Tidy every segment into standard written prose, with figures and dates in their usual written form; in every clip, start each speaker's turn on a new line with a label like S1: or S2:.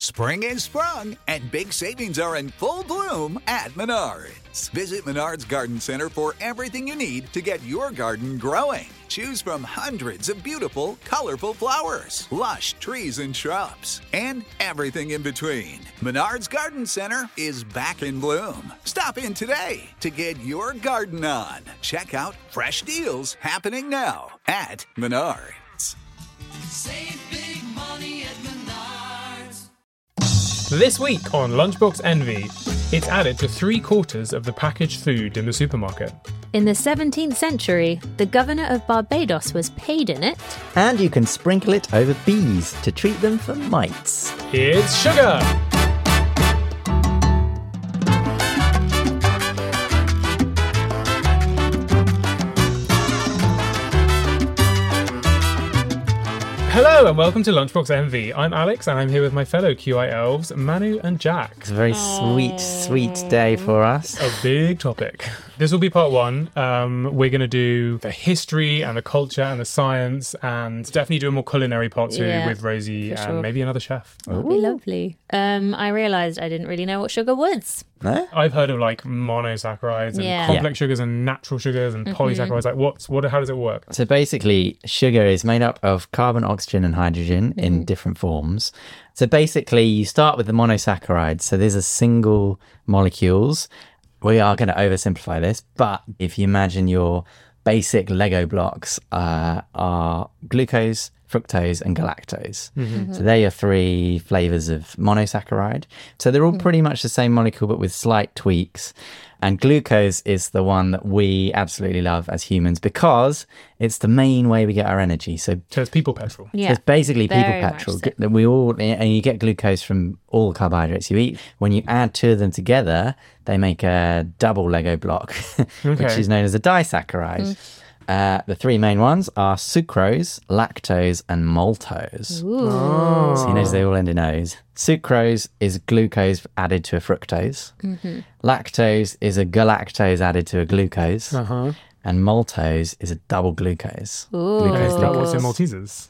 S1: Spring is sprung, and big savings are in full bloom at Menards. Visit Menards Garden Center for everything you need to get your garden growing. Choose from hundreds of beautiful, colorful flowers, lush trees and shrubs, and everything in between. Menards Garden Center is back in bloom. Stop in today to get your garden on. Check out fresh deals happening now at Menards.
S2: Save big money at Menards.
S3: This week on Lunchbox Envy, it's added to 3/4 of the packaged food in the supermarket.
S4: In the 17th century, the governor of Barbados was paid in it.
S5: And you can sprinkle it over bees to treat them for mites.
S3: It's sugar! Hello and welcome to Lunchbox Envy. I'm Alex and I'm here with my fellow QI elves, Manu and Jack.
S5: It's a very sweet day for us.
S3: A big topic. This will be part one. We're going to do the history and the culture and the science, and definitely do a more culinary part too with Rosie and maybe another chef.
S4: That'd be lovely. I realised I didn't really know what sugar was.
S5: No?
S3: I've heard of like monosaccharides and complex sugars and natural sugars and polysaccharides. Like how does it work?
S5: So basically, sugar is made up of carbon, oxygen and hydrogen in different forms. So basically, you start with the monosaccharides. So these are single molecules. We are going to oversimplify this, but if you imagine your basic Lego blocks are glucose, fructose and galactose. So they're your 3 flavours of monosaccharide. So they're all pretty much the same molecule, but with slight tweaks. And glucose is the one that we absolutely love as humans because it's the main way we get our energy. So
S3: it's people petrol.
S4: Yeah.
S5: So it's basically people
S4: Very much
S5: petrol.
S4: so.
S5: We all, and you get glucose from all the carbohydrates you eat. When you add 2 of them together, they make a double Lego block, which is known as a disaccharide. The 3 main ones are sucrose, lactose, and maltose.
S4: Ooh.
S5: So you notice they all end in O's. Sucrose is glucose added to a fructose. Lactose is a galactose added to a glucose. And maltose is a double glucose.
S3: Is that what's in Maltesers?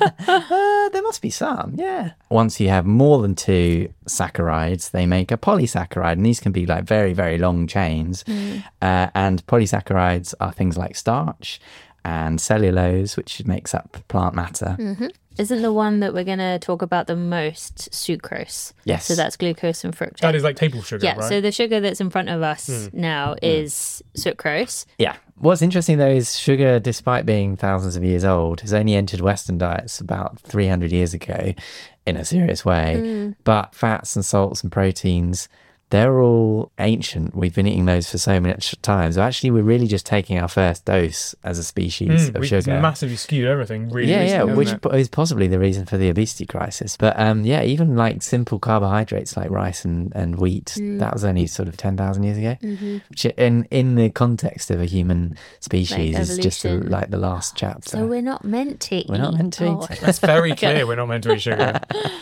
S5: There must be some, yeah. Once you have more than 2 saccharides, they make a polysaccharide, and these can be like very, very long chains. And polysaccharides are things like starch and cellulose, which makes up plant matter.
S4: Isn't the one that we're going to talk about the most sucrose?
S5: Yes.
S4: So that's glucose and fructose.
S3: That is like table sugar,
S4: Yeah,
S3: right?
S4: so the sugar that's in front of us now is sucrose.
S5: Yeah. What's interesting, though, is sugar, despite being thousands of years old, has only entered Western diets about 300 years ago in a serious way. But fats and salts and proteins, they're all ancient. We've been eating those for so much time. So actually, we're really just taking our first dose as a species of
S3: We've
S5: sugar.
S3: massively skewed everything really
S5: Yeah,
S3: recently,
S5: which
S3: hasn't it?
S5: is possibly the reason for the obesity crisis. But even like simple carbohydrates like rice and wheat, that was only sort of 10,000 years ago. Which in the context of a human species
S4: Like
S5: is just
S4: evolution.
S5: like the last chapter.
S4: So we're not meant to eat.
S5: We're not meant to eat it.
S3: It's very clear we're not meant to eat sugar.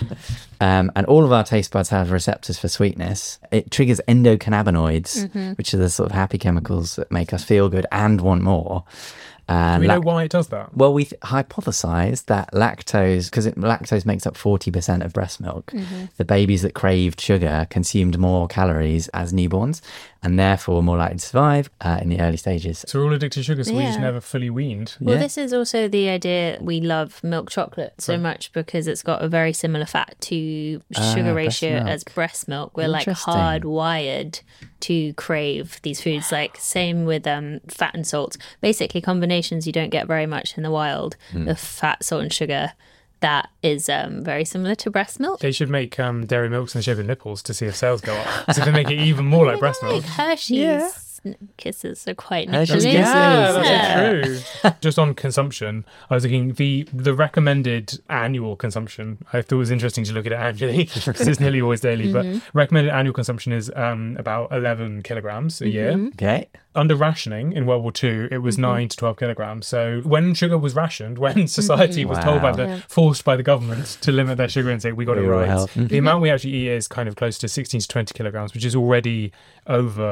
S5: And all of our taste buds have receptors for sweetness. It triggers endocannabinoids, which are the sort of happy chemicals that make us feel good and want more.
S3: Do we know why it does that?
S5: Well, we hypothesized that lactose, because lactose makes up 40% of breast milk, the babies that craved sugar consumed more calories as newborns and therefore more likely to survive in the early stages.
S3: So we're all addicted to sugar, so we just
S4: Yeah.
S3: never fully weaned.
S4: Well,
S5: Yeah.
S4: this is also the idea we love milk chocolate so much because it's got a very similar fat to sugar
S5: breast
S4: ratio
S5: milk.
S4: as breast milk. We're like
S5: Interesting.
S4: hardwired to crave these foods. Like same with fat and salt. Basically, combinations you don't get very much in the wild of fat, salt, and sugar. That is very similar to breast milk.
S3: They should make dairy milks in the shape of nipples to see if sales go up. So they make it even more like breast milk.
S4: Hershey's kisses are quite
S5: Hershey's
S4: nipply.
S5: Kisses.
S3: Yeah, that's true. Just on consumption, I was thinking the recommended annual consumption, I thought it was interesting to look at it annually because it's nearly always daily, but recommended annual consumption is about 11 kilograms a year.
S5: Okay.
S3: Under rationing in World War II, it was 9 to 12 kilograms. So when sugar was rationed, when society was told forced by the government to limit their sugar intake, we got it
S5: Rural
S3: right.
S5: health.
S3: The amount we actually eat is kind of close to 16 to 20 kilograms, which is already over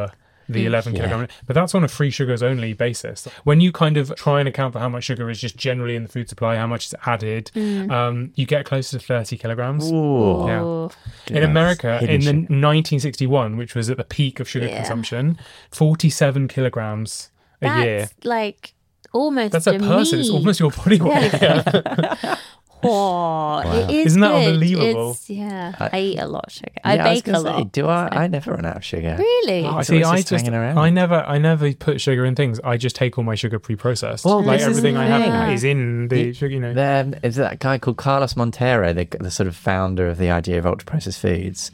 S3: the 11 kilogram. But that's on a free sugars only basis. When you kind of try and account for how much sugar is just generally in the food supply, how much is added, you get close to 30 kilograms.
S5: Ooh.
S3: Yeah.
S4: Oh,
S3: In America,
S5: hidden
S3: in the
S5: sugar.
S3: 1961, which was at the peak of sugar consumption, 47 kilograms a year.
S4: that's like almost
S3: That's a person. It's
S4: me.
S3: almost your body weight. Yeah.
S4: Oh, it is
S3: Isn't that
S4: good.
S3: unbelievable?
S4: I eat a lot of sugar. I
S5: Yeah, was
S4: bake a
S5: gonna say,
S4: lot.
S5: do I never run out of sugar.
S4: Really?
S5: Oh, it's
S3: See,
S5: always hanging around.
S3: I never put sugar in things. I just take all my sugar pre-processed.
S5: Well,
S3: like
S5: this is
S3: everything
S5: the
S3: I have
S5: thing.
S3: is in the sugar. You know.
S5: There is that guy called Carlos Montero, the sort of founder of the idea of ultra processed foods.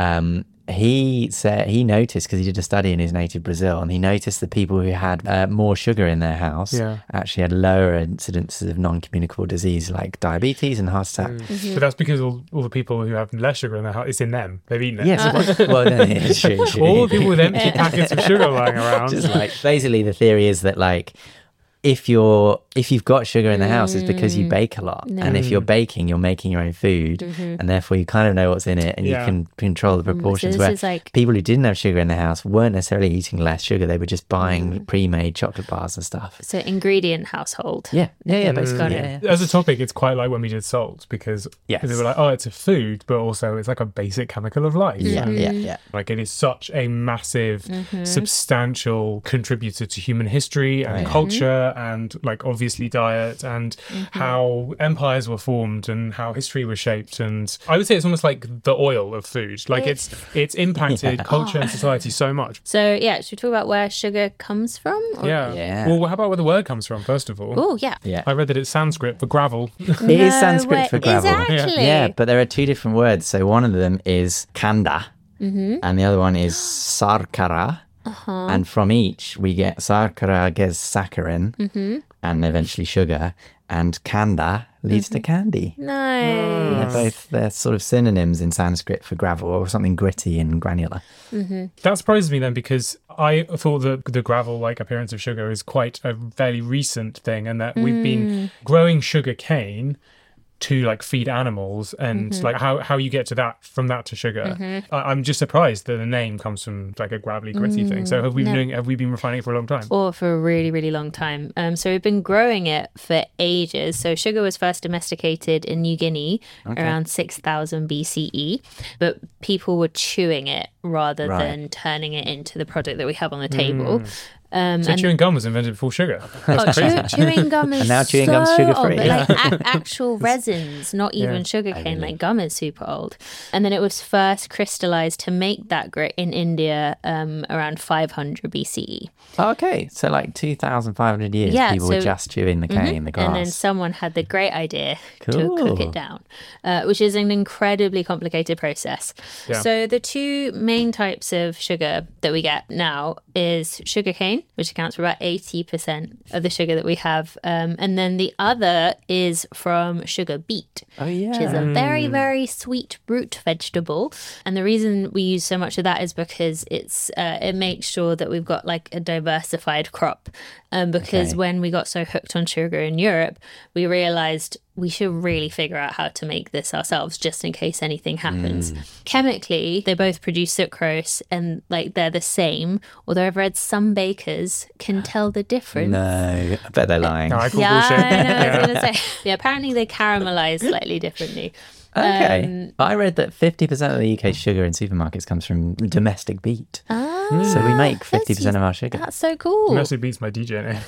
S5: He said he noticed, because he did a study in his native Brazil, and he noticed that people who had more sugar in their house actually had lower incidences of non-communicable disease like diabetes and heart attack.
S3: But that's because all the people who have less sugar in their house, it's in them. They've eaten it.
S5: Yes, well, no, it's true.
S3: All the people with empty packets of sugar lying around.
S5: Just like basically the theory is that like if you've got sugar in the house, it's because you bake a lot, and if you're baking, you're making your own food, and therefore you kind of know what's in it, and you can control the proportions.
S4: this
S5: Where
S4: is like-
S5: people who didn't have sugar in their house weren't necessarily eating less sugar; they were just buying pre-made chocolate bars and stuff.
S4: So ingredient household.
S5: Yeah, basically.
S4: Got
S5: Yeah.
S3: As a topic, it's quite like when we did salt, because
S5: Yes.
S3: they were like, oh, it's a food, but also it's like a basic chemical of life.
S5: Yeah.
S3: Like it is such a massive, substantial contributor to human history and culture, and like obviously diet, and how empires were formed and how history was shaped. And I would say it's almost like the oil of food. Like it's impacted culture and society so much.
S4: So yeah, should we talk about where sugar comes from? Or-
S3: Yeah. Well, how about where the word comes from, first of all?
S4: Oh yeah.
S5: Yeah.
S3: I read that it's Sanskrit for gravel.
S5: It is
S4: No
S5: Sanskrit
S4: way.
S5: for gravel.
S4: Is it actually?
S5: Yeah, but there are two different words. So one of them is kanda, and the other one is sarkara. And from each, we get sarkara gets saccharin, and eventually sugar, and kanda leads to candy.
S4: Nice.
S5: They're sort of synonyms in Sanskrit for gravel, or something gritty and granular.
S3: That surprises me then, because I thought that the gravel-like appearance of sugar is quite a fairly recent thing, and that we've been growing sugar cane to like feed animals, and like how you get to that, from that to sugar. I'm just surprised that the name comes from like a gravelly gritty thing. So have we been refining it for a long time?
S4: Or for a really, really long time. So we've been growing it for ages. So sugar was first domesticated in New Guinea around 6000 BCE, but people were chewing it rather than turning it into the product that we have on the table.
S3: So chewing gum was invented before sugar.
S4: Chewing gum is
S5: And now chewing
S4: so
S5: gum's sugar-free.
S4: old, but like actual resins, not even sugar cane. Like gum is super old. And then it was first crystallized to make that grit in India around 500 BCE.
S5: Okay, so like 2,500 years,
S4: Yeah,
S5: people were
S4: so-
S5: just chewing the cane, the grass.
S4: And then someone had the great idea to
S5: Cool.
S4: cook it down, which is an incredibly complicated process.
S3: Yeah.
S4: So the two main types of sugar that we get now is sugarcane, which accounts for about 80% of the sugar that we have. And then the other is from sugar beet, which is a very, very sweet root vegetable. And the reason we use so much of that is because it makes sure that we've got like a diversified crop. Because when we got so hooked on sugar in Europe, we realized we should really figure out how to make this ourselves, just in case anything happens. Chemically, they both produce sucrose, and like they're the same, although I've read some bakers can tell the difference.
S5: No, I bet they're lying.
S3: No, I call
S4: Yeah,
S3: bullshit.
S4: I know, I was going to say. Yeah, apparently they caramelize slightly differently.
S5: Okay. I read that 50% of the UK sugar in supermarkets comes from domestic beet. So we make 50% of our sugar.
S4: That's so cool.
S3: Mostly beats my DJ name.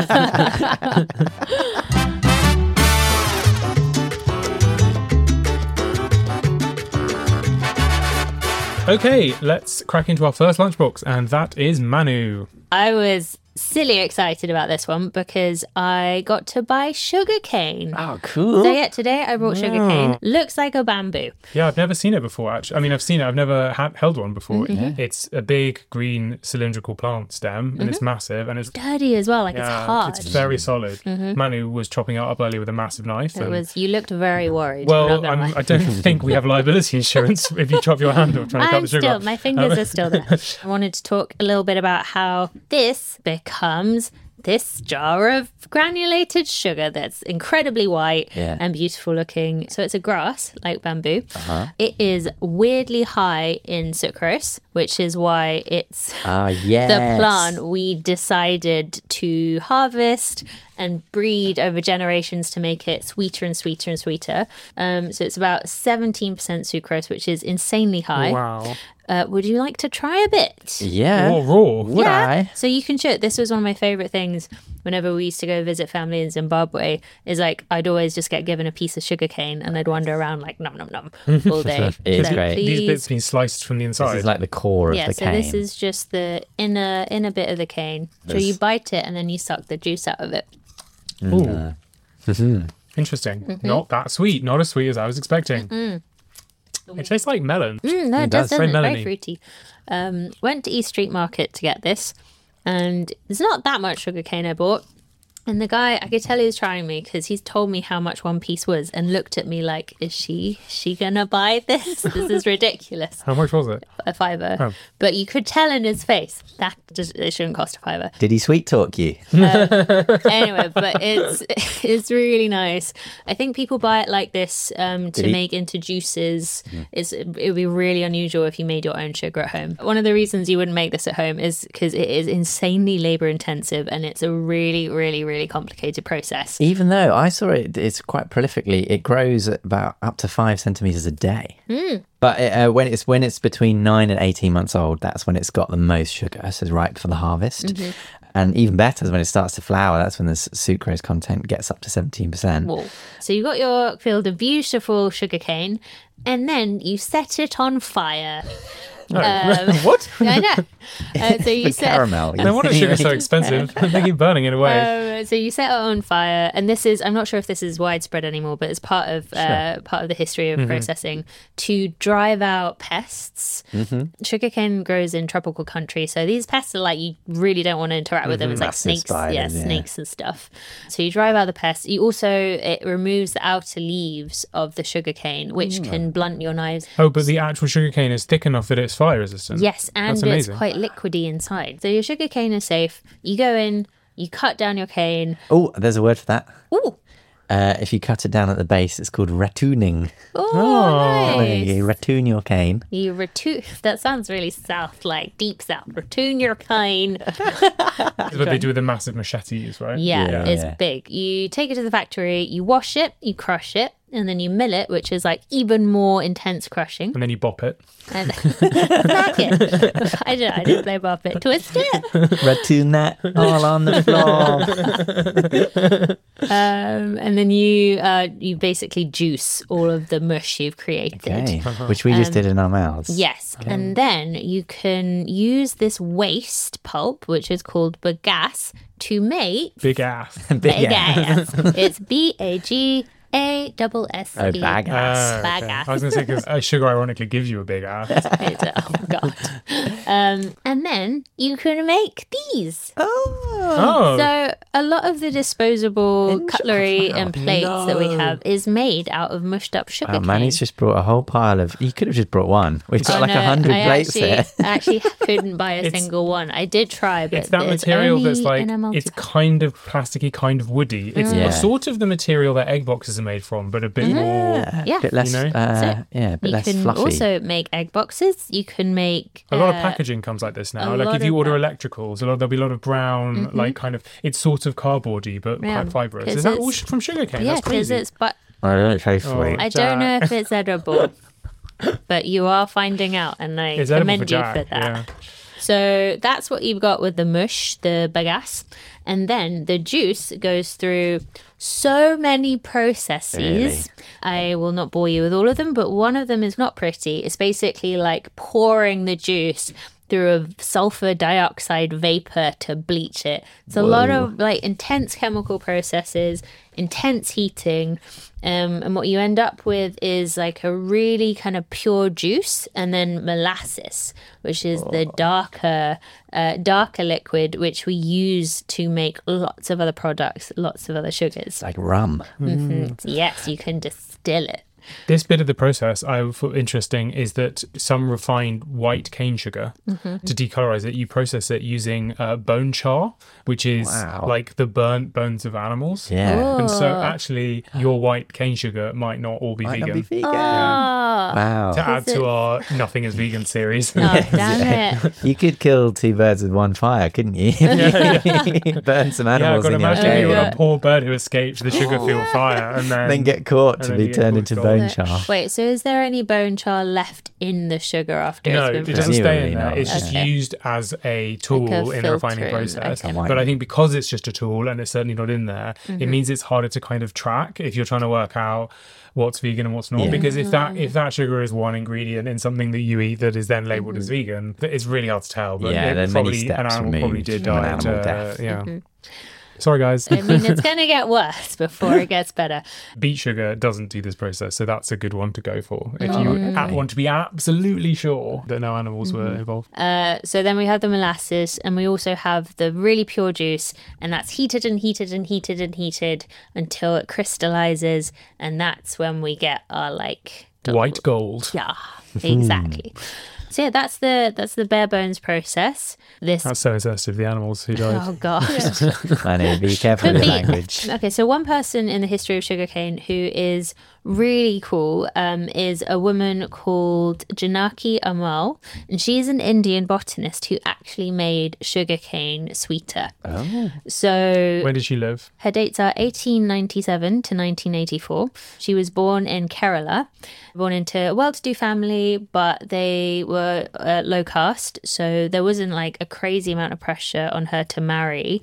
S3: Okay, let's crack into our first lunchbox, and that is Manu.
S4: I was silly excited about this one because I got to buy sugarcane.
S5: Oh, cool.
S4: So yeah, today I brought sugarcane. Looks like a bamboo.
S3: Yeah, I've never seen it before, actually. I mean, I've seen it. I've never held one before. It's a big green cylindrical plant stem, and it's massive, and it's
S4: Dirty as well, like it's hard.
S3: It's very solid. Manu was chopping it up earlier with a massive knife.
S4: It
S3: and-
S4: was. You looked very worried.
S3: Well,
S4: not gonna lie.
S3: I don't think we have liability insurance if you chop your hand off trying to cut
S4: I'm
S3: the sugar.
S4: still, my fingers are still there. I wanted to talk a little bit about how this becomes this jar of granulated sugar that's incredibly white
S5: Yeah.
S4: and beautiful looking. So it's a grass like bamboo. It is weirdly high in sucrose, which is why it's
S5: Yes.
S4: the plant we decided to harvest and breed over generations to make it sweeter and sweeter and sweeter. So it's about 17% sucrose, which is insanely high.
S3: Wow.
S4: Would you like to try a bit?
S5: Yeah.
S3: Raw.
S5: Would I?
S4: So you can show it. This was one of my favorite things whenever we used to go visit family in Zimbabwe, is like I'd always just get given a piece of sugar cane and I'd wander around like nom nom nom all day.
S5: It is
S4: So
S5: great.
S3: These
S4: please-
S3: bits being sliced from the inside.
S5: This is like the core of
S4: yeah,
S5: the
S4: so
S5: cane.
S4: this is just the inner bit of the cane. So you bite it and then you suck the juice out of it.
S3: Ooh. Interesting.
S4: Mm-hmm.
S3: Not that sweet. Not as sweet as I was expecting. It tastes like melon.
S4: No, it
S5: does.
S4: does,
S3: Very
S4: doesn't. Very
S3: melony.
S4: fruity. Went to East Street Market to get this, and there's not that much sugar cane I bought. And the guy, I could tell he was trying me because he's told me how much one piece was and looked at me like, is she gonna buy this? This is ridiculous.
S3: How much was it?
S4: A $5.
S3: Oh.
S4: But you could tell in his face that it shouldn't cost a $5.
S5: Did he sweet talk you?
S4: Anyway, but it's really nice. I think people buy it like this to
S5: he?
S4: make into juices. It would be really unusual if you made your own sugar at home. One of the reasons you wouldn't make this at home is because it is insanely labor intensive and it's a really, really, really complicated process.
S5: Even though I saw it's quite prolifically. It grows at about up to 5 centimeters a day. But when it's between 9 and 18 months old, that's when it's got the most sugar. So it's ripe for the harvest. And even better is when it starts to flower. That's when the sucrose content gets up to 17%.
S4: Whoa. So you got your field of beautiful sugarcane, and then you set it on fire.
S3: What?
S4: I know. So you
S5: The
S4: set
S5: caramel.
S3: No wonder sugar's so expensive. They keep burning it away.
S4: So you set it on fire, and this is—I'm not sure if this is widespread anymore, but it's part of the history of processing to drive out pests. Sugarcane grows in tropical country, so these pests are like you really don't want to interact with them. It's like
S5: Massive
S4: snakes,
S5: spiders, yeah.
S4: snakes and stuff. So you drive out the pests. You also it removes the outer leaves of the sugarcane, which can blunt your knives.
S3: Oh, but the actual sugarcane is thick enough that it's fire resistant.
S4: Yes, and
S3: That's
S4: it's
S3: amazing.
S4: quite liquidy inside. So your sugarcane is safe. You go in, you cut down your cane.
S5: Oh, there's a word for that.
S4: Ooh.
S5: If you cut it down at the base, it's called ratooning.
S4: Oh, nice.
S5: You ratoon your cane.
S4: You ratoon. That sounds really south, like deep south. Ratoon your cane.
S3: That's what they do with the massive machetes, right?
S4: Yeah, it's
S5: yeah.
S4: big. You take it to the factory, you wash it, you crush it, and then you mill it, which is like even more intense crushing.
S3: And then you bop it.
S4: And smack it. I didn't play bop it. Twist it.
S5: Ratoon that all on the floor.
S4: And then you basically juice all of the mush you've created.
S5: Okay, which we just did in our mouths.
S4: Yes, and then you can use this waste pulp, which is called bagasse, to make
S3: Big ass.
S4: bagasse. It's BAGASSE.
S5: Oh, bagasse.
S4: Bagasse.
S3: I was going to say, because sugar ironically gives you a big ass.
S4: Oh god. And then you can make these.
S3: Oh.
S4: So a lot of the disposable cutlery and plates that we have is made out of mushed up sugar cane.
S5: Manny's just brought a whole pile of. You could have just brought one. We've got like 100 plates here.
S4: I actually couldn't buy a single one. I did try, but
S3: It's that material
S4: only
S3: that's like,
S4: in a
S3: it's
S4: multi-
S3: kind of plasticky, kind of woody. It's
S5: Yeah.
S3: sort of the material that egg boxes are made from, but a bit more.
S4: Yeah.
S5: A bit less,
S3: You know?
S4: So
S5: a bit
S4: you
S5: less
S4: can
S5: fluffy.
S4: also make egg boxes. You can make
S3: A lot of packaging comes like this now.
S4: a
S3: Like
S4: lot
S3: if you
S4: of
S3: order
S4: that.
S3: electricals, there'll be a lot of brown, like kind of, it's sort of cardboardy, but
S4: Yeah,
S3: quite fibrous.
S4: 'cause
S3: Is that all
S4: it's-
S3: from sugarcane?
S4: yeah,
S3: That's
S4: because
S3: crazy.
S4: it's but
S5: I don't taste sweet.
S4: I don't know
S3: Jack.
S4: if it's edible, but you are finding out, and I
S3: It's edible
S4: commend
S3: for
S4: you
S3: Jack.
S4: for that.
S3: Yeah.
S4: So that's what you've got with the mush, the bagasse. And then the juice goes through so many processes.
S5: Really?
S4: I will not bore you with all of them, but one of them is not pretty. It's basically like pouring the juice through a sulfur dioxide vapor to bleach it. It's a lot of like intense chemical processes, intense heating. And what you end up with is like a really kind of pure juice, and then molasses, which is the darker liquid, which we use to make lots of other products, lots of other sugars.
S5: Like rum.
S4: Yes, you can distill it.
S3: This bit of the process I thought interesting is that some refined white cane sugar to decolorize it. You process it using bone char, which is like the burnt bones of animals.
S5: Yeah.
S3: And so actually, your white cane sugar might not all be
S5: Might
S3: vegan.
S5: not be vegan.
S4: Oh,
S5: Wow.
S3: To add to our Nothing is Vegan series.
S4: oh, damn it.
S5: You could kill two birds with one fire, couldn't you? Burn some
S3: Yeah, I've
S5: animals
S3: got to
S5: in your
S3: imagine
S5: cave.
S3: you're a poor bird who escaped the sugar field fire and
S5: Then get caught
S3: and
S5: to
S3: then
S5: be
S3: you get
S5: turned
S3: caught
S5: into
S3: gold.
S5: bone char.
S4: Wait, so is there any bone char left in the sugar after
S3: No,
S4: it's
S3: it
S4: been
S3: doesn't stay
S5: Presumably
S3: in there.
S5: not.
S3: It's just
S4: Okay.
S3: used as a tool
S4: Like a
S3: in the refining
S4: filtering,
S3: process.
S4: okay.
S3: But I think because it's just a tool and it's certainly not in there, it means it's harder to kind of track if you're trying to work out what's vegan and what's not.
S5: Yeah.
S3: Because if that sugar is one ingredient in something that you eat that is then labeled as vegan, it's really hard to tell. But
S5: Yeah, there are many
S3: an
S5: steps
S3: animal probably
S5: removed
S3: did
S5: from an
S3: die.
S5: animal death.
S3: Yeah. Sorry, guys.
S4: I mean, it's going to get worse before it gets better.
S3: Beet sugar doesn't do this process, so that's a good one to go for if you want to be absolutely sure that no animals were involved.
S4: So then we have the molasses, and we also have the really pure juice, and that's heated and heated and heated and heated until it crystallizes, and that's when we get our
S3: White gold.
S4: yeah, exactly. So yeah, that's the bare bones process. This
S3: That's so insensitive. The animals who died.
S4: oh god.
S5: I know, be careful with your language.
S4: Okay, so one person in the history of sugarcane who is really cool is a woman called Janaki Amal, and she's an Indian botanist who actually made sugarcane sweeter.
S5: Oh.
S4: So
S3: When did she live?
S4: her dates are 1897 to 1984. She was born in Kerala, born into a well-to-do family, but they were low caste, so there wasn't like a crazy amount of pressure on her to marry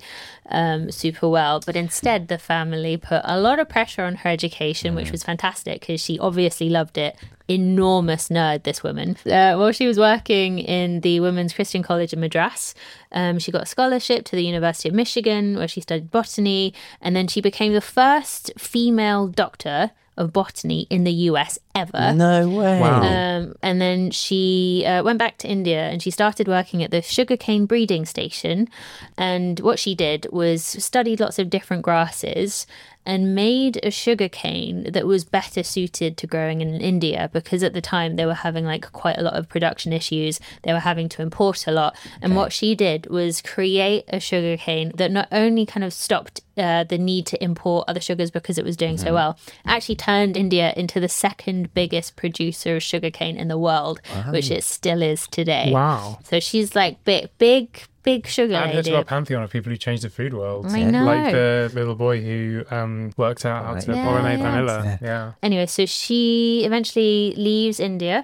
S4: super well. But instead, the family put a lot of pressure on her education, which was fantastic because she obviously loved it. Enormous nerd, this woman. While she was working in the Women's Christian College in Madras, she got a scholarship to the University of Michigan where she studied botany, and then she became the first female doctor of botany in the US ever.
S5: No way.
S3: Wow.
S4: And then she went back to India and she started working at the sugarcane breeding station. And what she did was studied lots of different grasses and made a sugarcane that was better suited to growing in India, because at the time they were having like quite a lot of production issues. They were having to import a lot. And what she did was create a sugarcane that not only kind of stopped the need to import other sugars because it was doing so well, actually turned India into the second biggest producer of sugarcane in the world, which it still is today.
S3: Wow.
S4: So she's like big sugar
S3: And it's
S4: lady.
S3: got a pantheon of people who changed the food world.
S4: I know.
S3: Like the little boy who worked out how to
S5: Yeah.
S3: pollinate
S4: Yeah.
S3: vanilla. Yeah.
S4: Anyway, so she eventually leaves India.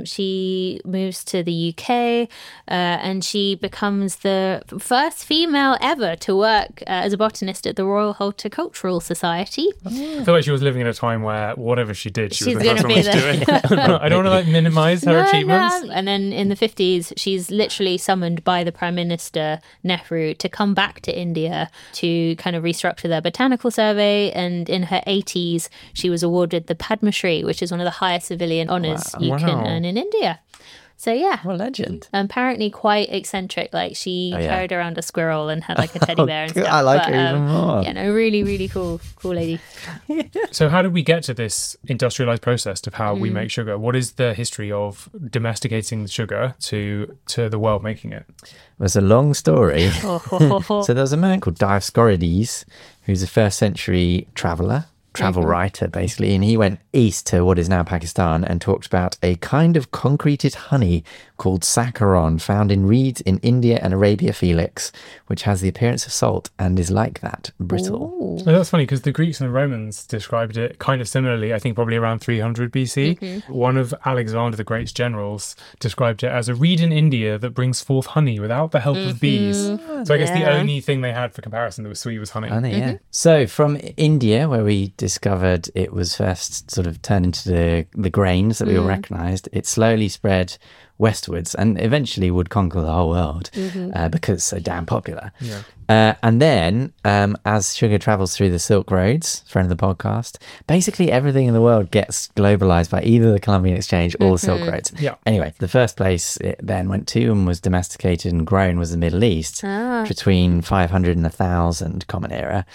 S4: She moves to the UK, and she becomes the first female ever to work as a botanist at the Royal Horticultural Society.
S3: I feel like she was living in a time where whatever she did, she
S4: She's
S3: was the first
S4: gonna
S3: one
S4: be
S3: to do it. I don't want to like minimize her achievements.
S4: And then in the 50s, she's literally summoned by the Prime Minister Nehru to come back to India to kind of restructure their botanical survey. And in her 80s, she was awarded the Padma Shri, which is one of the highest civilian honours you can
S3: Wow.
S4: earn in India. So yeah,
S5: What a legend.
S4: apparently quite eccentric. Like she
S5: yeah.
S4: carried around a squirrel and had like a teddy bear and
S5: good.
S4: stuff.
S5: I like
S4: But,
S5: her even more.
S4: Yeah, no, really cool lady.
S3: So how did we get to this industrialized process of how we make sugar? What is the history of domesticating the sugar to the world making it?
S5: It was a long story. So there was a man called Dioscorides, who's a first century travel writer, basically, and he went east to what is now Pakistan and talked about a kind of concreted honey called saccharon found in reeds in India and Arabia Felix, which has the appearance of salt and is like that, brittle.
S3: Well, that's funny because the Greeks and the Romans described it kind of similarly, I think probably around 300 BC. One of Alexander the Great's generals described it as a reed in India that brings forth honey without the help of bees. So I guess the
S4: Yeah.
S3: only thing they had for comparison that was sweet was honey.
S5: Honey, yeah. So from India, where we discovered it was first sort of turned into the grains that we all recognised, it slowly spread westwards and eventually would conquer the whole world because it's so damn popular. And then as sugar travels through the Silk Roads, friend of the podcast, basically everything in the world gets globalized by either the Columbian Exchange or the Silk Roads.
S3: Yeah.
S5: Anyway, the first place it then went to and was domesticated and grown was the Middle East between 500 and 1000 Common Era.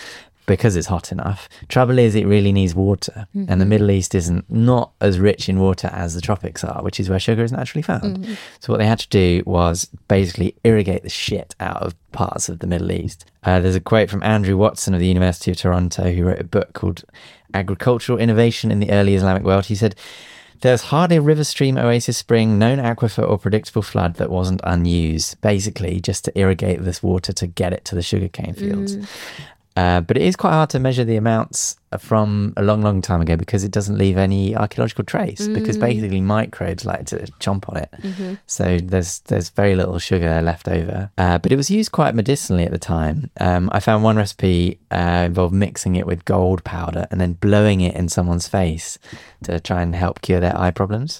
S5: because it's hot enough. Trouble is, it really needs water, and the Middle East isn't not as rich in water as the tropics are, which is where sugar is naturally found. So what they had to do was basically irrigate the shit out of parts of the Middle East. There's a quote from Andrew Watson of the University of Toronto, who wrote a book called Agricultural Innovation in the Early Islamic World. He said, "There's hardly a river, stream, oasis, spring, known aquifer or predictable flood that wasn't unused, basically just to irrigate this water to get it to the sugarcane fields." But it is quite hard to measure the amounts from a long, long time ago because it doesn't leave any archaeological trace, because basically microbes like to chomp on it. So there's very little sugar left over. But it was used quite medicinally at the time. I found one recipe involved mixing it with gold powder and then blowing it in someone's face to try and help cure their eye problems.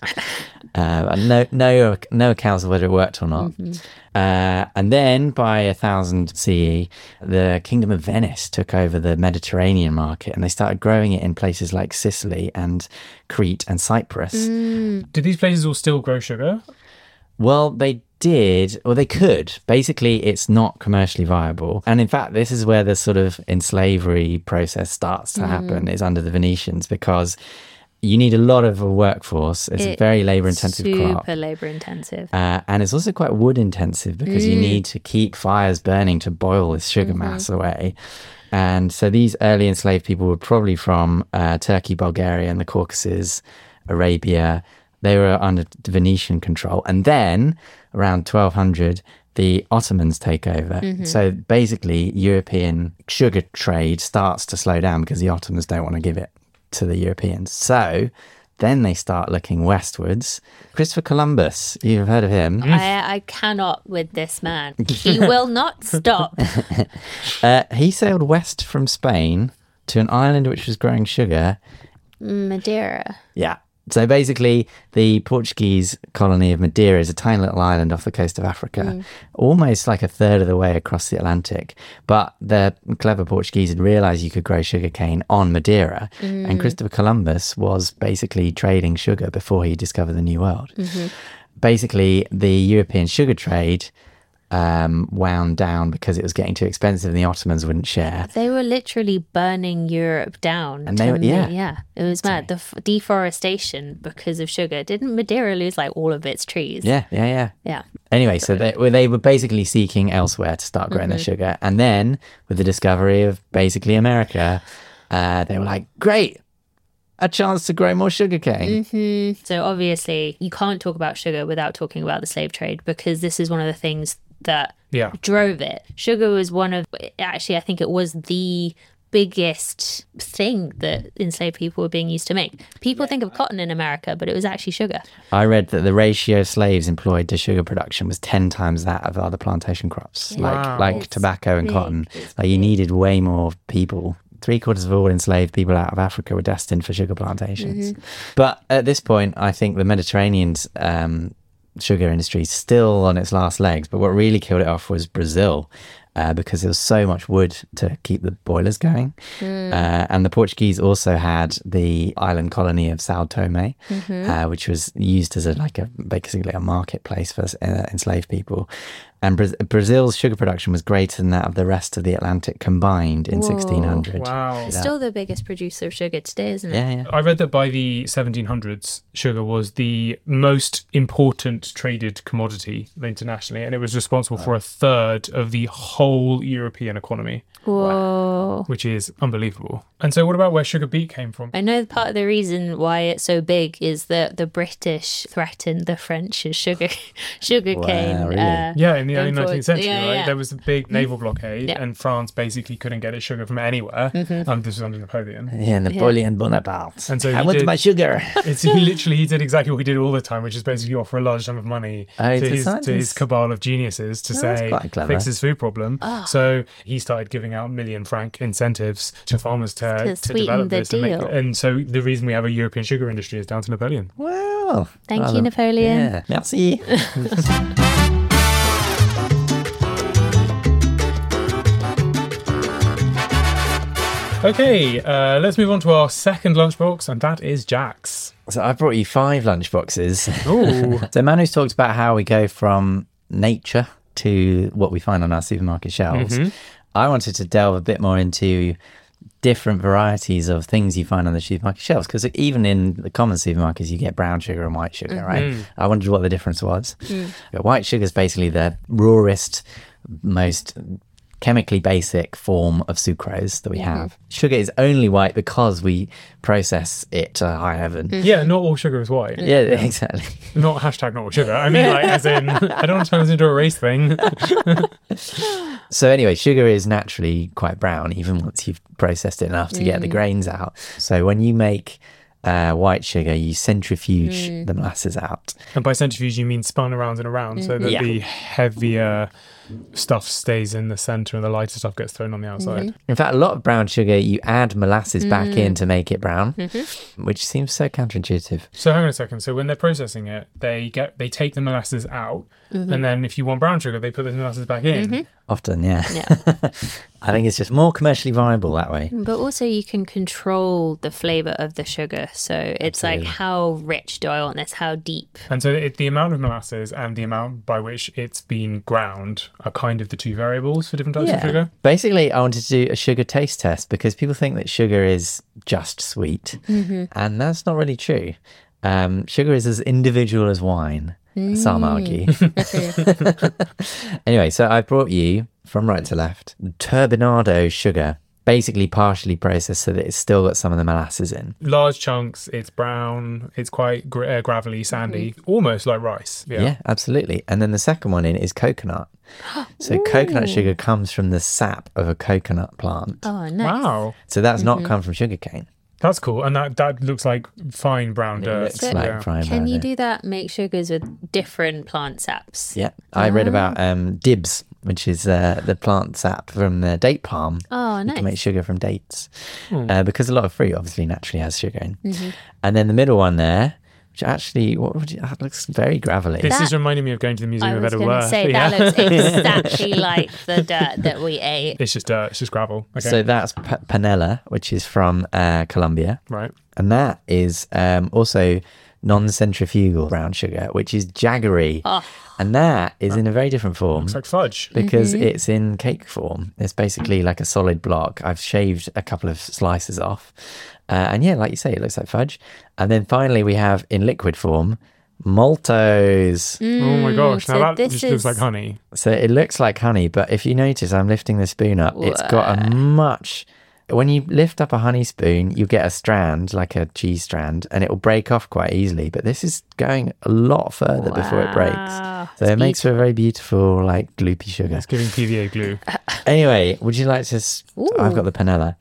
S5: No accounts of whether it worked or not. And then by 1000 CE, the Kingdom of Venice took over the Mediterranean market, and they started growing it in places like Sicily and Crete and Cyprus.
S3: Did these places all still grow sugar?
S5: Well, they did, or they could. Basically, it's not commercially viable. And in fact, this is where the sort of enslavery process starts to happen, is under the Venetians, because you need a lot of a workforce. It's a very labour-intensive crop.
S4: Super labour-intensive.
S5: And it's also quite wood-intensive because you need to keep fires burning to boil this sugar mass away. And so these early enslaved people were probably from Turkey, Bulgaria, and the Caucasus, Arabia. They were under Venetian control. And then, around 1200, the Ottomans take over. So basically, European sugar trade starts to slow down because the Ottomans don't want to give it to the Europeans. So then they start looking westwards. Christopher Columbus, you've heard of him.
S4: I cannot with this man. He will not stop.
S5: He sailed west from Spain to an island which was growing sugar.
S4: Madeira.
S5: Yeah. So basically, the Portuguese colony of Madeira is a tiny little island off the coast of Africa, almost like a third of the way across the Atlantic. But the clever Portuguese had realised you could grow sugarcane on Madeira, and Christopher Columbus was basically trading sugar before he discovered the New World. Basically, the European sugar trade wound down because it was getting too expensive and the Ottomans wouldn't share.
S4: They were literally burning Europe down.
S5: And they were,
S4: yeah, it was mad. The deforestation because of sugar. Didn't Madeira lose like all of its trees?
S5: Yeah.
S4: Yeah.
S5: Anyway, so they were basically seeking elsewhere to start growing their sugar. And then with the discovery of basically America, they were like, great, a chance to grow more sugarcane.
S4: So obviously you can't talk about sugar without talking about the slave trade, because this is one of the things that drove it. Sugar was actually, I think it was the biggest thing that enslaved people were being used to make. People think of cotton in America, but it was actually sugar.
S5: I read that the ratio of slaves employed to sugar production was 10 times that of other plantation crops, like tobacco and cotton. Like you needed way more people. 3/4 of all enslaved people out of Africa were destined for sugar plantations. But at this point, I think the Mediterranean's sugar industry is still on its last legs. But what really killed it off was Brazil, because there was so much wood to keep the boilers going. And the Portuguese also had the island colony of Sao Tome, which was used as basically a marketplace for enslaved people. And Brazil's sugar production was greater than that of the rest of the Atlantic combined in 1600.
S3: Wow.
S4: It's still the biggest producer of sugar today, isn't it?
S5: Yeah.
S3: I read that by the 1700s, sugar was the most important traded commodity internationally, and it was responsible for a third of the whole European economy.
S4: Whoa.
S3: Which is unbelievable. And so what about where sugar beet came from?
S4: I know part of the reason why it's so big is that the British threatened the French's sugarcane.
S5: Wow, really?
S3: Yeah, in the early
S4: import.
S3: 19th century,
S4: Yeah,
S3: right?
S4: yeah.
S3: There was a big naval blockade,
S4: Yeah.
S3: and France basically couldn't get its sugar from anywhere. This was under Napoleon.
S5: Yeah, Napoleon Bonaparte.
S3: And so
S5: I
S3: he
S5: want
S3: did-
S5: my sugar.
S3: He did exactly what he did all the time, which is basically offer a large sum of money
S5: Oh,
S3: to
S5: to
S3: his
S5: scientists.
S3: cabal of geniuses to
S5: that's
S3: say,
S5: quite clever.
S3: fix his food problem. So he started giving out million-franc incentives to farmers to
S4: sweeten
S3: develop
S4: the
S3: this.
S4: deal.
S3: And so the reason we have a European sugar industry is down to Napoleon.
S5: Well,
S4: Thank you, Napoleon.
S5: Yeah, merci.
S3: Okay, let's move on to our second lunchbox, and that is Jack's.
S5: So I brought you 5 lunchboxes.
S3: Ooh.
S5: So Manu's talked about how we go from nature to what we find on our supermarket shelves. I wanted to delve a bit more into different varieties of things you find on the supermarket shelves, because even in the common supermarkets you get brown sugar and white sugar, right? I wondered what the difference was. But white sugar is basically the rawest, most chemically basic form of sucrose that we have. Sugar is only white because we process it to high heaven.
S3: Yeah, not all sugar is white.
S5: Yeah, exactly.
S3: Not hashtag not all sugar. I mean, like, as in, I don't want to turn this into a race thing.
S5: So anyway, sugar is naturally quite brown, even once you've processed it enough to get the grains out. So when you make white sugar, you centrifuge the molasses out.
S3: And by centrifuge, you mean spun around and around, so that
S5: Yeah.
S3: the heavier stuff stays in the center and the lighter stuff gets thrown on the outside.
S5: In fact, a lot of brown sugar, you add molasses back in to make it brown, which seems so counterintuitive.
S3: So hang on a second. So when they're processing it, they take the molasses out, and then if you want brown sugar, they put the molasses back in.
S5: Often, yeah.
S4: Yeah.
S5: I think it's just more commercially viable that way.
S4: But also you can control the flavor of the sugar. So it's like, how rich do I want this? How deep?
S3: And so the amount of molasses and the amount by which it's been ground are kind of the two variables for different types of sugar.
S5: Basically, I wanted to do a sugar taste test because people think that sugar is just sweet, and that's not really true. Sugar is as individual as wine, some argue. Anyway, so I brought you, from right to left, turbinado sugar, basically partially processed so that it's still got some of the molasses in.
S3: Large chunks, it's brown, it's quite gravelly, sandy, almost like rice.
S5: Yeah, absolutely. And then the second one in is coconut. So coconut sugar comes from the sap of a coconut plant.
S4: Oh, nice.
S3: Wow.
S5: So that's not come from sugarcane.
S3: That's cool. And that looks like fine brown dirt.
S5: Looks like
S3: Yeah.
S5: fried
S4: Can you
S5: banana.
S4: do that? Make sugars with different plant saps.
S5: Yeah, I read about dibs, which is the plant sap from the date palm.
S4: Oh,
S5: You
S4: nice.
S5: can make sugar from dates because a lot of fruit obviously naturally has sugar in. And then the middle one there, which actually that looks very gravelly.
S3: This
S4: That-
S3: is reminding me of going to the Museum
S4: I
S3: of
S4: was going
S3: Edinburgh.
S4: to say,
S3: yeah.
S4: that looks exactly like the dirt that we ate.
S3: It's just dirt. It's just gravel. Okay.
S5: So that's panela, which is from Colombia.
S3: right.
S5: And that is also non-centrifugal brown sugar, which is jaggery. And that is in a very different form.
S3: It's like fudge.
S5: Because it's in cake form. It's basically like a solid block. I've shaved a couple of slices off. And yeah, like you say, it looks like fudge. And then finally we have in liquid form, maltose.
S3: Oh my gosh. Now
S4: so
S3: that
S4: this
S3: just looks
S4: is-
S3: like honey.
S5: So it looks like honey, but if you notice, I'm lifting the spoon up. It's got a much... When you lift up a honey spoon, you get a strand, like a cheese strand, and it will break off quite easily. But this is going a lot further before it breaks.
S4: Wow.
S5: So it makes for a very beautiful, like, gloopy sugar.
S3: It's giving PVA glue.
S5: Anyway, would you like to... I've got the panela.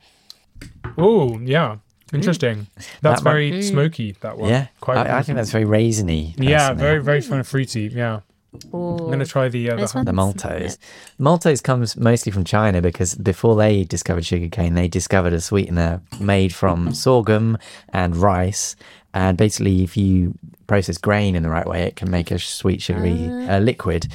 S3: Oh, yeah. Interesting. That's
S5: That one-
S3: very smoky, that one.
S5: Yeah,
S3: Quite
S5: I think that's very raisiny.
S3: Yeah,
S5: personally.
S3: very, very kind of fruity. Yeah. I'm going to try the
S4: This
S3: honey.
S5: The maltose. Maltose comes mostly from China because before they discovered sugarcane, they discovered a sweetener made from sorghum and rice. And basically, if you process grain in the right way, it can make a sweet, sugary liquid.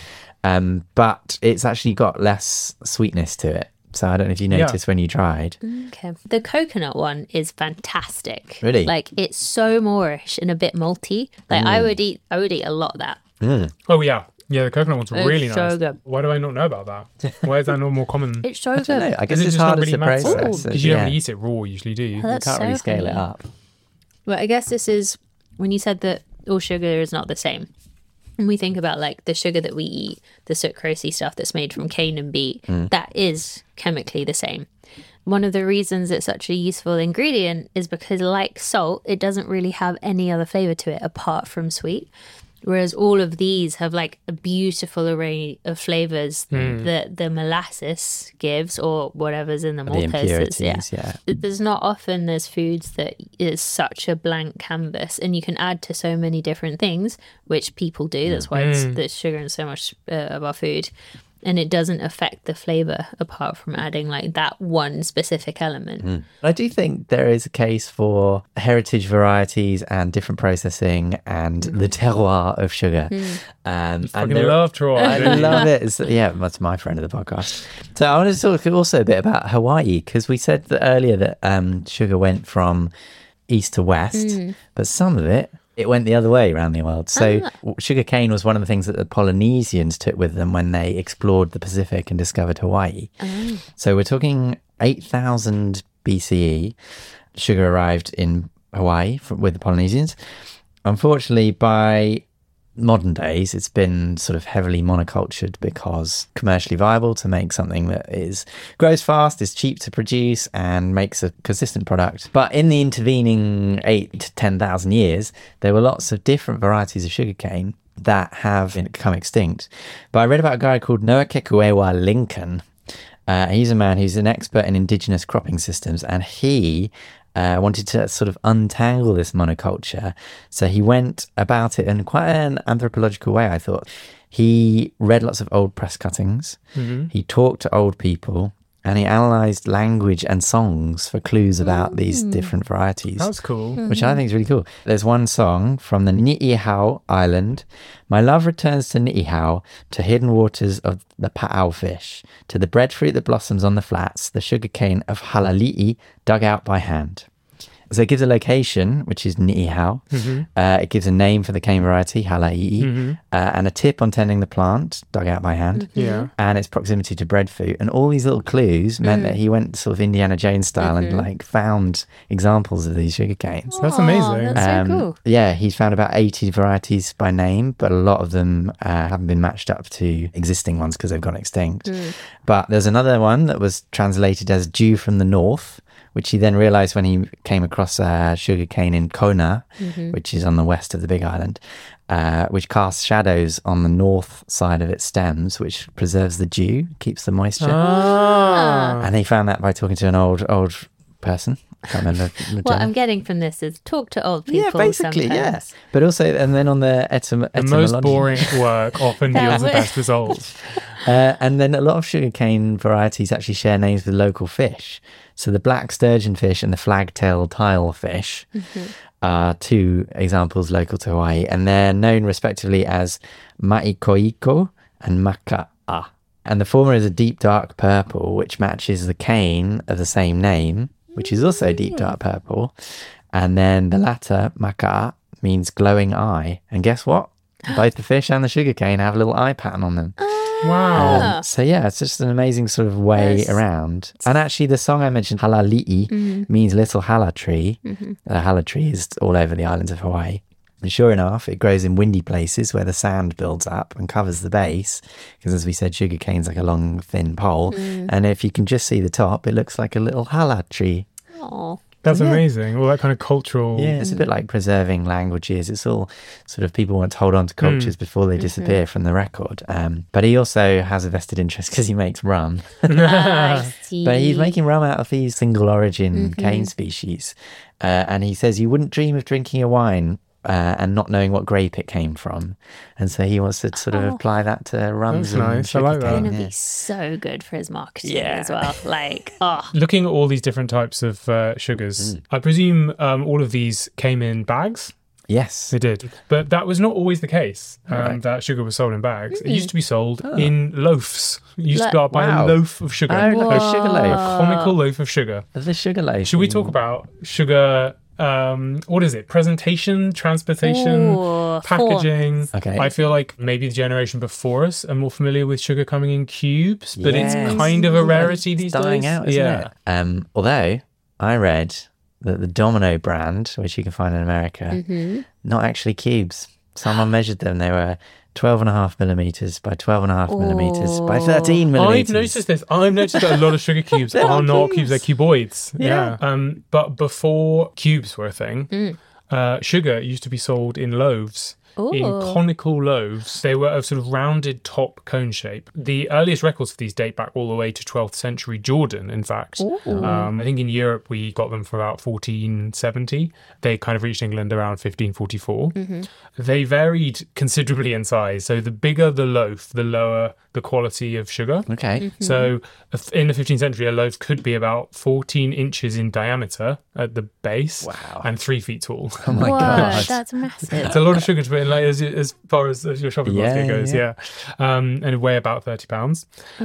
S5: But it's actually got less sweetness to it. So I don't know if you noticed when you tried.
S4: Okay. The coconut one is fantastic.
S5: Really?
S4: Like, it's so moreish and a bit malty. Like, I would eat a lot of that.
S3: Oh, yeah. Yeah, the coconut one's really
S4: It's
S3: nice.
S4: so good.
S3: Why do I not know about that? Why is that not more common?
S4: It's so
S5: I don't know.
S4: good.
S5: I guess
S3: Is it
S5: it's
S3: just not
S5: harder
S3: really
S5: to
S3: massive?
S5: process.
S3: Because you don't
S5: Yeah.
S3: really eat it raw usually, do you?
S5: You
S4: That's
S5: can't really
S4: so
S5: scale it
S4: funny.
S5: up.
S4: Well, I guess this is when you said that all sugar is not the same. And we think about like the sugar that we eat, the sucrosey stuff that's made from cane and beet, that is chemically the same. One of the reasons it's such a useful ingredient is because, like salt, it doesn't really have any other flavor to it apart from sweet. Whereas all of these have like a beautiful array of flavors that the molasses gives, or whatever's in the
S5: The
S4: maltose.
S5: impurities, yeah.
S4: There's not often there's foods that is such a blank canvas, and you can add to so many different things, which people do. That's why there's sugar in so much of our food. And it doesn't affect the flavor apart from adding like that one specific element.
S5: I do think there is a case for heritage varieties and different processing and the terroir of sugar. And
S3: Fucking
S5: there-
S3: love terroir.
S5: I
S3: don't you?
S5: love it. Yeah, that's my friend of the podcast. So I want to talk also a bit about Hawaii, because we said that earlier that sugar went from east to west, but some of it went the other way around the world. So sugar cane was one of the things that the Polynesians took with them when they explored the Pacific and discovered Hawaii. So we're talking 8,000 BCE, sugar arrived in Hawaii with the Polynesians. Unfortunately, by modern days, it's been sort of heavily monocultured because commercially viable to make something that grows fast, is cheap to produce, and makes a consistent product. But in the intervening 8 to 10,000 years, there were lots of different varieties of sugarcane that have become extinct. But I read about a guy called Noah Kekuewa Lincoln. He's a man who's an expert in indigenous cropping systems, and he wanted to sort of untangle this monoculture. So he went about it in quite an anthropological way, I thought. He read lots of old press cuttings. He talked to old people, and he analysed language and songs for clues about these different varieties.
S3: That's cool.
S5: Which I think is really cool. There's one song from the Ni'ihau Island. My love returns to Ni'ihau, to hidden waters of the Pa'au fish, to the breadfruit that blossoms on the flats, the sugarcane of Halali'i dug out by hand. So it gives a location, which is Ni'ihau. It gives a name for the cane variety, Halai'i, and a tip on tending the plant, dug out by hand, and its proximity to breadfruit. And all these little clues meant that he went sort of Indiana Jones style and like found examples of these sugar canes.
S3: That's amazing.
S4: That's so cool.
S5: Yeah, he's found about 80 varieties by name, but a lot of them haven't been matched up to existing ones because they've gone extinct. But there's another one that was translated as Dew from the North, which he then realised when he came across sugarcane in Kona, which is on the west of the Big Island, which casts shadows on the north side of its stems, which preserves the dew, keeps the moisture. And he found that by talking to an old person. I can't remember.
S4: What I'm getting from this is talk to old people.
S5: Yeah, basically,
S4: sometimes.
S5: yeah. But also, and then on the
S3: The most boring work often yields the best results.
S5: And then a lot of sugarcane varieties actually share names with local fish. So the black sturgeon fish and the flag-tailed tile fish are two examples local to Hawaii, and they're known respectively as Ma'ikoiko and Maka'a. And the former is a deep dark purple, which matches the cane of the same name, which is also deep dark purple. And then the latter, Maka'a, means glowing eye. And guess what? Both the fish and the sugarcane have a little eye pattern on them.
S3: Wow.
S5: So yeah, it's just an amazing sort of way around. And actually the song I mentioned, Halali'i, means little hala tree. The hala tree is all over the islands of Hawaii. And sure enough, it grows in windy places where the sand builds up and covers the base. Because as we said, sugarcane's like a long, thin pole. And if you can just see the top, it looks like a little hala tree.
S4: Oh,
S3: That's amazing. All that kind of cultural...
S5: Yeah, it's a bit like preserving languages. It's all sort of people want to hold on to cultures before they disappear from the record. But he also has a vested interest because he makes rum.
S4: I see.
S5: But he's making rum out of these single origin cane species. And he says you wouldn't dream of drinking a wine and not knowing what grape it came from. And so he wants to sort of apply that to rums.
S3: That's
S5: and
S3: nice. I like that.
S5: sugarcane,
S4: It's going to
S5: yeah.
S4: be so good for his marketing
S5: Yeah.
S4: as well. Like, oh,
S3: Looking at all these different types of sugars, I presume all of these came in bags?
S5: Yes.
S3: They did. But that was not always the case, that sugar was sold in bags. It used to be sold in loaves. You used to buy
S5: Wow.
S3: a loaf of sugar.
S5: Oh, like a sugar loaf.
S3: Conical loaf of sugar.
S5: The sugar loaf.
S3: Should we talk about sugar? What is it? Presentation, transportation,
S4: Ooh,
S3: packaging.
S5: Okay.
S3: I feel like maybe the generation before us are more familiar with sugar coming in cubes, but
S5: Yes.
S3: it's kind of a rarity these
S5: It's dying
S3: days.
S5: out, isn't it? Although I read that the Domino brand, which you can find in America, not actually cubes. Someone measured them. They were 12.5 millimeters by 12.5 millimeters by 13 millimeters.
S3: I've noticed this. I've noticed that a lot of sugar cubes are not cubes, they're cuboids.
S5: Yeah.
S3: But before cubes were a thing, sugar used to be sold in loaves. In conical loaves. They were of sort of rounded top cone shape. The earliest records for these date back all the way to 12th century Jordan, in fact. I think in Europe we got them from about 1470. They kind of reached England around 1544. They varied considerably in size. So the bigger the loaf, the lower the quality of sugar.
S5: Okay.
S3: So in the 15th century, a loaf could be about 14 inches in diameter at the base and 3 feet tall.
S5: Oh my
S4: whoa,
S5: God.
S4: that's massive.
S3: It's a lot of sugar to put in, like, as far as your shopping basket goes,
S5: yeah.
S3: and it weigh about 30 pounds.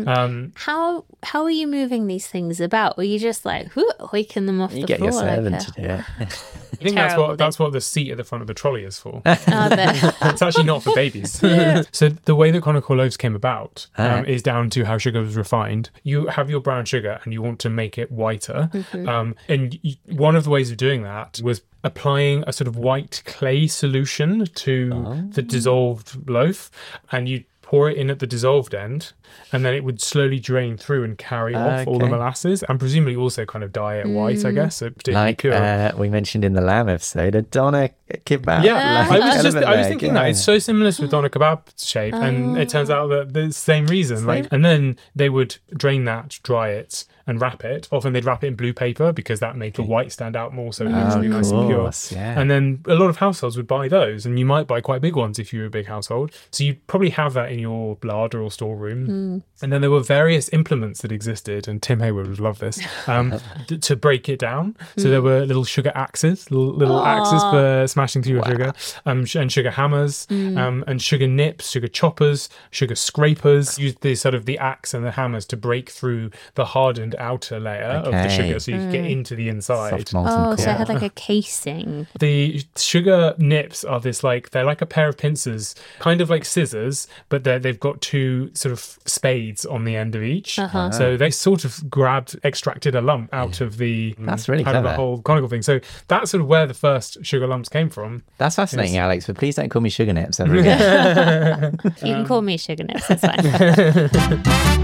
S4: How are you moving these things about? Were you just like hoiking them off
S5: You
S4: the
S5: get
S4: floor?
S5: your servant
S4: like
S5: to do it.
S3: I think
S4: Terrible.
S3: that's what the seat at the front of the trolley is for.
S4: But-
S3: It's actually not for babies. So the way that conical loaves came about is down to how sugar was refined. You have your brown sugar and you want to make it whiter. One of the ways of doing that was applying a sort of white clay solution to the dissolved loaf, and you pour it in at the dissolved end, and then it would slowly drain through and carry off all the
S5: Okay.
S3: molasses, and presumably also kind of dye it white, I guess, so particularly
S5: Like
S3: pure.
S5: we mentioned in the lamb episode, a doner kebab.
S3: Yeah,
S5: like
S3: I was
S5: element
S3: thinking
S5: leg,
S3: that
S5: yeah.
S3: it's so similar to the doner kebab shape, and it turns out that the same reason. Like, and then they would drain that, dry it, and wrap it. Often they'd wrap it in blue paper because that made the white stand out more, so it looks really nice and pure.
S5: course, yeah.
S3: And then a lot of households would buy those, and you might buy quite big ones if you were a big household. So you'd probably have that in your larder or storeroom. And then there were various implements that existed, and Tim Hayward would love this, to break it down. So there were little sugar axes, little axes for smashing through your sugar, and sugar hammers, and sugar nips, sugar choppers, sugar scrapers. Used the sort of the axe and the hammers to break through the hardened outer layer of the
S5: Okay.
S3: sugar, so you could get into the inside.
S5: Soft molten
S4: Oh, so
S5: core.
S4: it had like a casing.
S3: The sugar nips are they're like a pair of pincers, kind of like scissors, but they've got two sort of spades on the end of each. So they sort of extracted a lump out of the
S5: That's really
S3: out of the
S5: clever.
S3: whole conical thing. So that's sort of where the first sugar lumps came from.
S5: That's fascinating, Alex, but please don't call me sugar nips ever again.
S4: You can call me sugar nips. That's fine.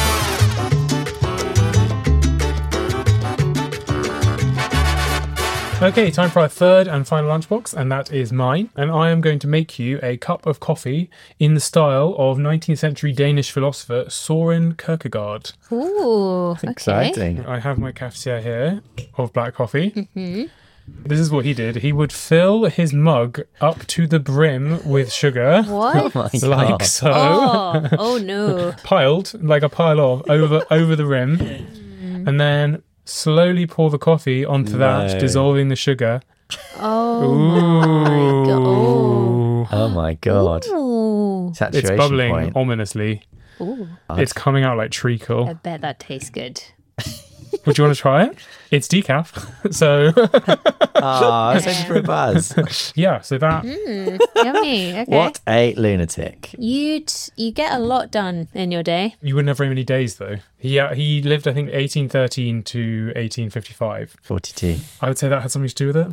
S3: Okay, time for our third and final lunchbox, and that is mine. And I am going to make you a cup of coffee in the style of 19th century Danish philosopher Soren Kierkegaard.
S4: Ooh, okay.
S5: Exciting.
S3: I have my cafetiere here of black coffee. This is what he did. He would fill his mug up to the brim with sugar,
S4: What?
S5: My
S3: like
S5: God.
S3: so,
S4: Oh no.
S3: piled like a pile of over the rim, and then slowly pour the coffee onto that,
S5: No.
S3: dissolving the sugar.
S4: Oh my god.
S5: Oh my God.
S4: Ooh.
S5: Saturation
S3: It's bubbling
S5: point.
S3: ominously.
S4: Ooh.
S3: It's coming out like
S4: I
S3: treacle.
S4: bet that tastes good.
S3: Would you want to try it? It's decaf. So,
S5: Ah, I was hoping for a buzz.
S3: yeah, so that.
S4: Yummy. Okay.
S5: What a lunatic.
S4: You get a lot done in your day.
S3: You wouldn't have very many days, though. He lived, I think, 1813 to 1855.
S5: 42.
S3: I would say that had something to do with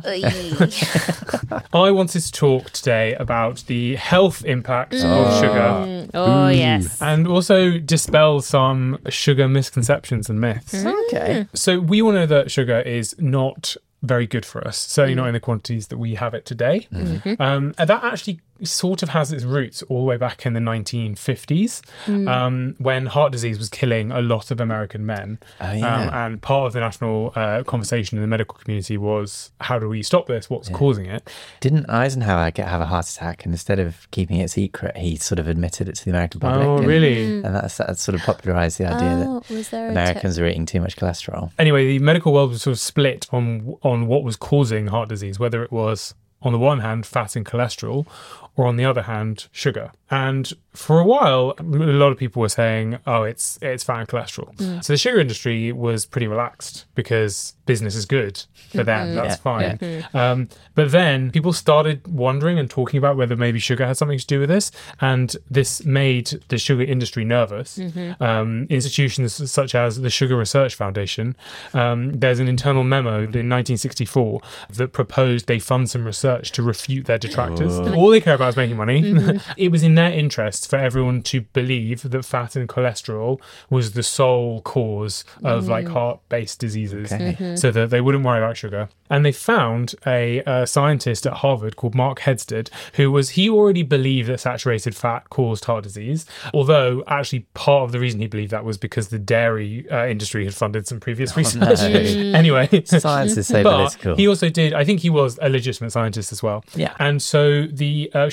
S3: it. I wanted to talk today about the health impacts of sugar
S4: Oh yes.
S3: and also dispel some sugar misconceptions and myths.
S5: Okay.
S3: So we all know that sugar is not very good for us, certainly not in the quantities that we have it today. And that actually sort of has its roots all the way back in the 1950s, when heart disease was killing a lot of American men.
S5: Oh, yeah.
S3: And part of the national conversation in the medical community was, how do we stop this? What's causing it?
S5: Didn't Eisenhower have a heart attack, and instead of keeping it secret, he sort of admitted it to the American public?
S3: Oh,
S5: and,
S3: really?
S5: And that sort of popularised the idea
S4: Oh,
S5: that
S4: was there a
S5: Americans are eating too much cholesterol.
S3: Anyway, the medical world was sort of split on what was causing heart disease, whether it was, on the one hand, fat and cholesterol, or on the other hand, sugar. And for a while, a lot of people were saying, oh, it's fat and cholesterol. So the sugar industry was pretty relaxed because business is good for them. That's fine. But then people started wondering and talking about whether maybe sugar had something to do with this. And this made the sugar industry nervous. Institutions such as the Sugar Research Foundation, there's an internal memo in 1964 that proposed they fund some research to refute their detractors. All they care about is making money. It was in their interest for everyone to believe that fat and cholesterol was the sole cause of like heart-based diseases, so that they wouldn't worry about sugar. And they found a scientist at Harvard called Mark Hedsted, he already believed that saturated fat caused heart disease, although actually part of the reason he believed that was because the dairy industry had funded some previous research. Anyway,
S5: Science is so
S3: but
S5: political.
S3: he also did, I think he was a legitimate scientist as well.
S5: Yeah.
S3: And so the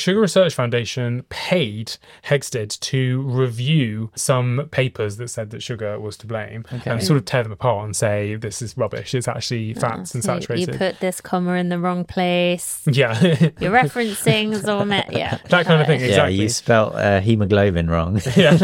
S3: Sugar Research Foundation paid Hegsted to review some papers that said that sugar was to blame and sort of tear them apart and say, this is rubbish. It's actually fats and
S4: So
S3: saturated.
S4: you put this comma in the wrong place.
S3: Yeah.
S4: You're referencing Zormet. Yeah.
S3: That kind of thing, exactly.
S5: Yeah, you spelt hemoglobin wrong.
S3: Yeah.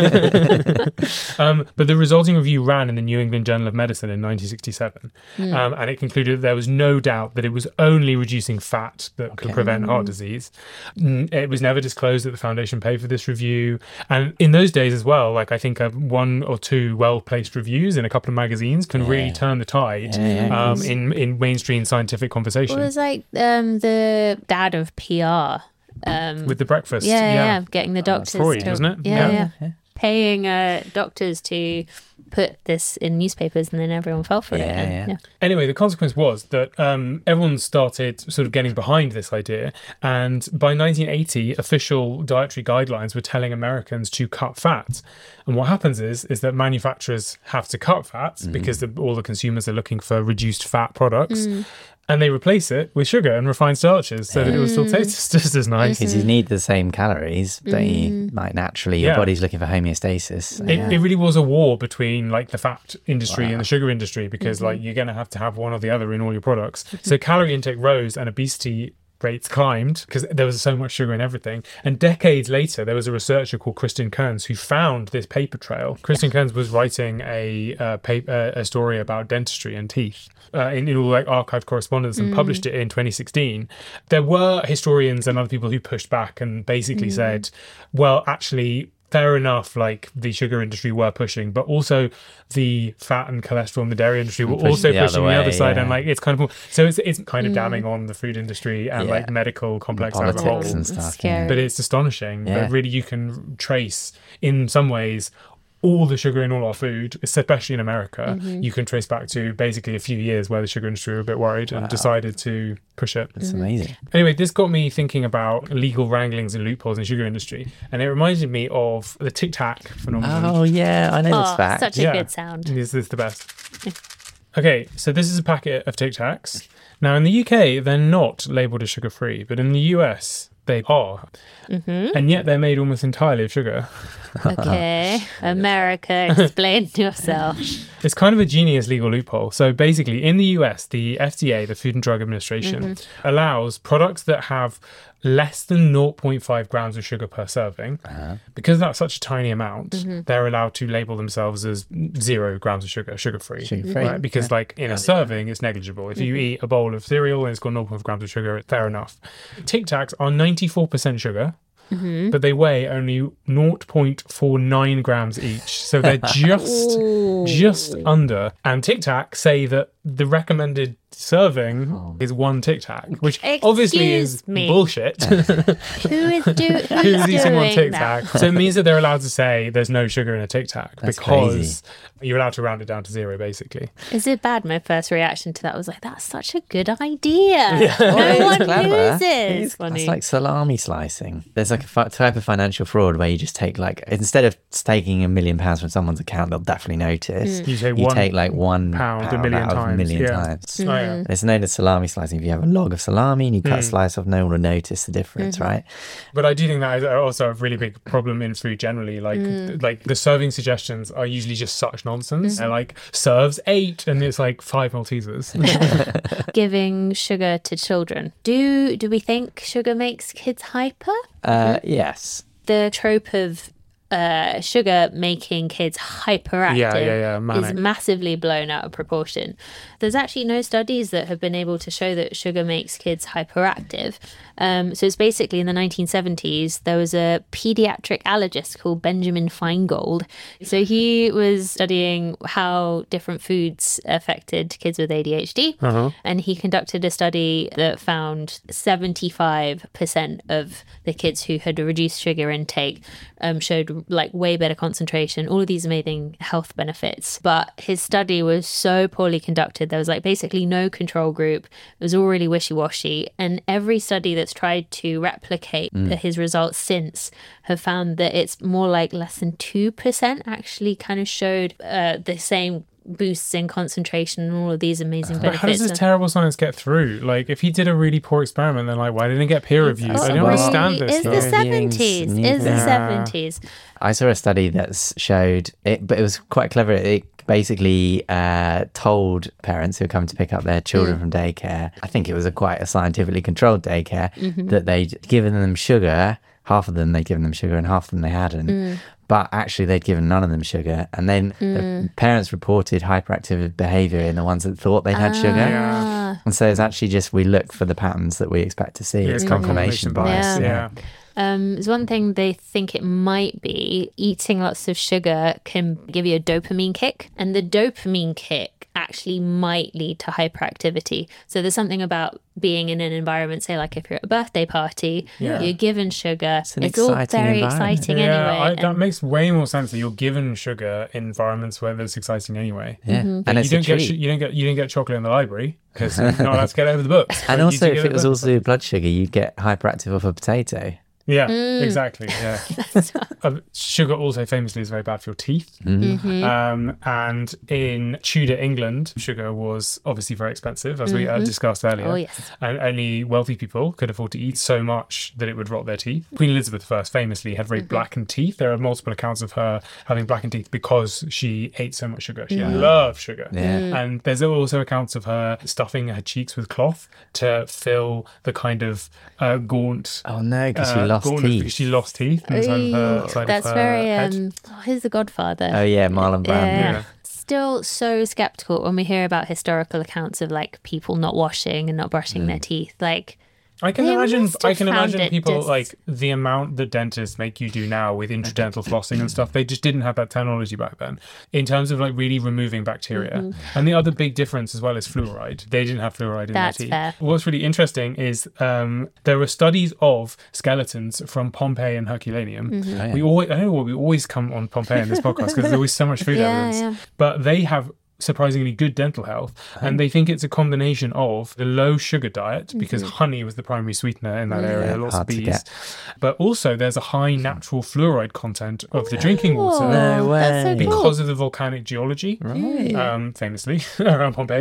S3: But the resulting review ran in the New England Journal of Medicine in 1967. And it concluded that there was no doubt that it was only reducing fat that could prevent heart disease. It was never disclosed that the foundation paid for this review. And in those days as well, like I think one or two well-placed reviews in a couple of magazines can really turn the tide in mainstream scientific conversation.
S4: It was like the dad of PR.
S3: With the breakfast.
S4: Yeah. Getting the doctors
S3: Freud,
S4: to,
S3: wasn't it?
S4: Yeah. Paying doctors to put this in newspapers, and then everyone fell for it.
S5: Yeah.
S3: Anyway, the consequence was that everyone started sort of getting behind this idea. And by 1980, official dietary guidelines were telling Americans to cut fat. And what happens is that manufacturers have to cut fats because all the consumers are looking for reduced fat products. And they replace it with sugar and refined starches so that it will still taste just as nice.
S5: Because you need the same calories, but you like naturally your body's looking for homeostasis.
S3: It really was a war between like the fat industry and the sugar industry because like you're going to have one or the other in all your products. So calorie intake rose and obesity rates climbed because there was so much sugar in everything. And decades later, there was a researcher called Kristen Kearns who found this paper trail. Kristen Kearns was writing a story about dentistry and teeth in all like archived correspondence and published it in 2016. There were historians and other people who pushed back and basically said, well, actually, fair enough, like the sugar industry were pushing, but also the fat and cholesterol and the dairy industry were also pushing the other side. And like it's kind of it's kind of damning on the food industry and like medical complex as a whole.
S5: And stuff.
S4: Scary.
S3: But it's astonishing that really you can trace in some ways all the sugar in all our food, especially in America, you can trace back to basically a few years where the sugar industry were a bit worried and decided to push it.
S5: It's amazing.
S3: Anyway, this got me thinking about legal wranglings and loopholes in the sugar industry. And it reminded me of the Tic Tac phenomenon.
S5: Oh, yeah, I know this fact.
S4: Such a good sound.
S3: This is the best. Okay, so this is a packet of Tic Tacs. Now, in the UK, they're not labelled as sugar-free, but in the US, they are. And yet they're made almost entirely of sugar.
S4: Okay. America, explain yourself.
S3: It's kind of a genius legal loophole. So basically, in the US, the FDA, the Food and Drug Administration, allows products that have less than 0.5 grams of sugar per serving. Because that's such a tiny amount, they're allowed to label themselves as 0 grams of sugar, sugar-free.
S5: Sugar-free.
S3: Right? Because like in a serving, it's negligible. If you eat a bowl of cereal and it's got 0.5 grams of sugar, fair enough. Tic Tacs are 94% sugar. But they weigh only 0.49 grams each. So they're just under. And Tic Tac say that the recommended serving is 1 Tic Tac, which obviously is bullshit.
S4: Who's
S3: eating 1 Tic
S4: doing
S3: Tac?
S4: that?
S3: So it means that they're allowed to say there's no sugar in a Tic Tac
S5: That's
S3: because
S5: crazy.
S3: you're allowed to round it down to 0, basically.
S4: Is it bad? My first reaction to that was like, that's such a good idea. No one uses.
S5: It's like salami slicing. There's like a type of financial fraud where you just take like, instead of taking £1 million from someone's account, they'll definitely notice.
S3: You take
S5: take like £1
S3: pound a million
S5: out of
S3: times.
S5: a million
S3: Yeah.
S5: times.
S3: Oh, yeah.
S5: It's known as salami slicing. If you have a log of salami and you cut a slice off, no one will notice the difference, right?
S3: But I do think that is also a really big problem in food generally. Like the serving suggestions are usually just such nonsense. They're like serves 8 and it's like 5 Maltesers.
S4: Giving sugar to children. Do we think sugar makes kids hyper?
S5: Yes.
S4: The trope of sugar making kids hyperactive
S3: manic.
S4: is massively blown out of proportion. There's actually no studies that have been able to show that sugar makes kids hyperactive. So it's basically in the 1970s, there was a pediatric allergist called Benjamin Feingold. So he was studying how different foods affected kids with ADHD. And he conducted a study that found 75% of the kids who had a reduced sugar intake showed like way better concentration, all of these amazing health benefits. But his study was so poorly conducted. There was like basically no control group. It was all really wishy-washy. And every study that's tried to replicate his results since have found that it's more like less than 2% actually kind of showed the same boosts in concentration and all of these amazing
S3: But how does
S4: benefits.
S3: this terrible science get through? Like, if he did a really poor experiment, then like, why didn't it get peer reviewed? I don't understand this.
S4: It's the
S5: Peer reviewing's
S4: 70s.
S5: new
S4: It's the
S5: thing.
S4: 70s.
S5: I saw a study that showed it, but it was quite clever. It basically told parents who come to pick up their children from daycare, I think it was quite a scientifically controlled daycare, that they'd given them sugar. Half of them they'd given them sugar and half of them they hadn't. But actually they'd given none of them sugar. And then the parents reported hyperactive behaviour in the ones that thought they'd had sugar.
S3: Yeah.
S5: And so it's actually just we look for the patterns that we expect to see.
S3: Yeah,
S5: It's confirmation bias.
S4: Yeah.
S3: Yeah.
S4: There's one thing they think it might be eating lots of sugar can give you a dopamine kick, and the dopamine kick actually might lead to hyperactivity. So there's something about being in an environment, say like if you're at a birthday party, you're given sugar.
S5: an
S4: It's all
S5: exciting
S4: very
S5: environment.
S4: exciting
S3: Yeah,
S4: anyway.
S3: that makes way more sense that you're given sugar in environments where there's exciting anyway.
S5: Yeah.
S4: Mm-hmm.
S5: And it's
S3: you
S5: a
S3: don't get
S5: treat.
S3: you don't get chocolate in the library because you're not allowed to get over the books. But
S5: And
S3: you
S5: also,
S3: do
S5: if
S3: get
S5: it was
S3: over the
S5: also blood sugar, you'd get hyperactive off a potato.
S3: Yeah, exactly. Yeah. Sugar also famously is very bad for your teeth. And in Tudor England, sugar was obviously very expensive, as we discussed earlier.
S4: Oh, yes.
S3: And only wealthy people could afford to eat so much that it would rot their teeth. Queen Elizabeth I famously had very blackened teeth. There are multiple accounts of her having blackened teeth because she ate so much sugar. She loved sugar.
S5: Yeah.
S3: And there's also accounts of her stuffing her cheeks with cloth to fill the kind of gaunt.
S5: Oh no, because she lost
S3: gauntness
S5: teeth.
S3: because she lost teeth inside of her, side
S4: That's
S3: of her
S4: very
S3: head.
S4: who's the Godfather?
S5: Oh yeah, Marlon Brando.
S3: Yeah.
S4: Still so skeptical when we hear about historical accounts of like people not washing and not brushing their teeth. Like,
S3: I can
S4: They
S3: imagine.
S4: must
S3: I
S4: have
S3: can
S4: found
S3: imagine
S4: it
S3: people
S4: just-
S3: like the amount that dentists make you do now with intradental flossing and stuff. They just didn't have that technology back then in terms of like really removing bacteria. And the other big difference as well is fluoride. They didn't have fluoride in
S4: That's
S3: their teeth.
S4: fair.
S3: What's really interesting is there were studies of skeletons from Pompeii and Herculaneum. We always, I don't know why we always come on Pompeii in this podcast because there's always so much food
S4: Yeah,
S3: evidence.
S4: yeah.
S3: But they have surprisingly good dental health, and they think it's a combination of the low sugar diet because honey was the primary sweetener in that area, lots of
S5: hard to
S3: bees,
S5: get.
S3: but also there's a high natural fluoride content of the drinking water
S5: No way.
S4: That's so cool.
S3: because of the volcanic geology, famously around Pompeii.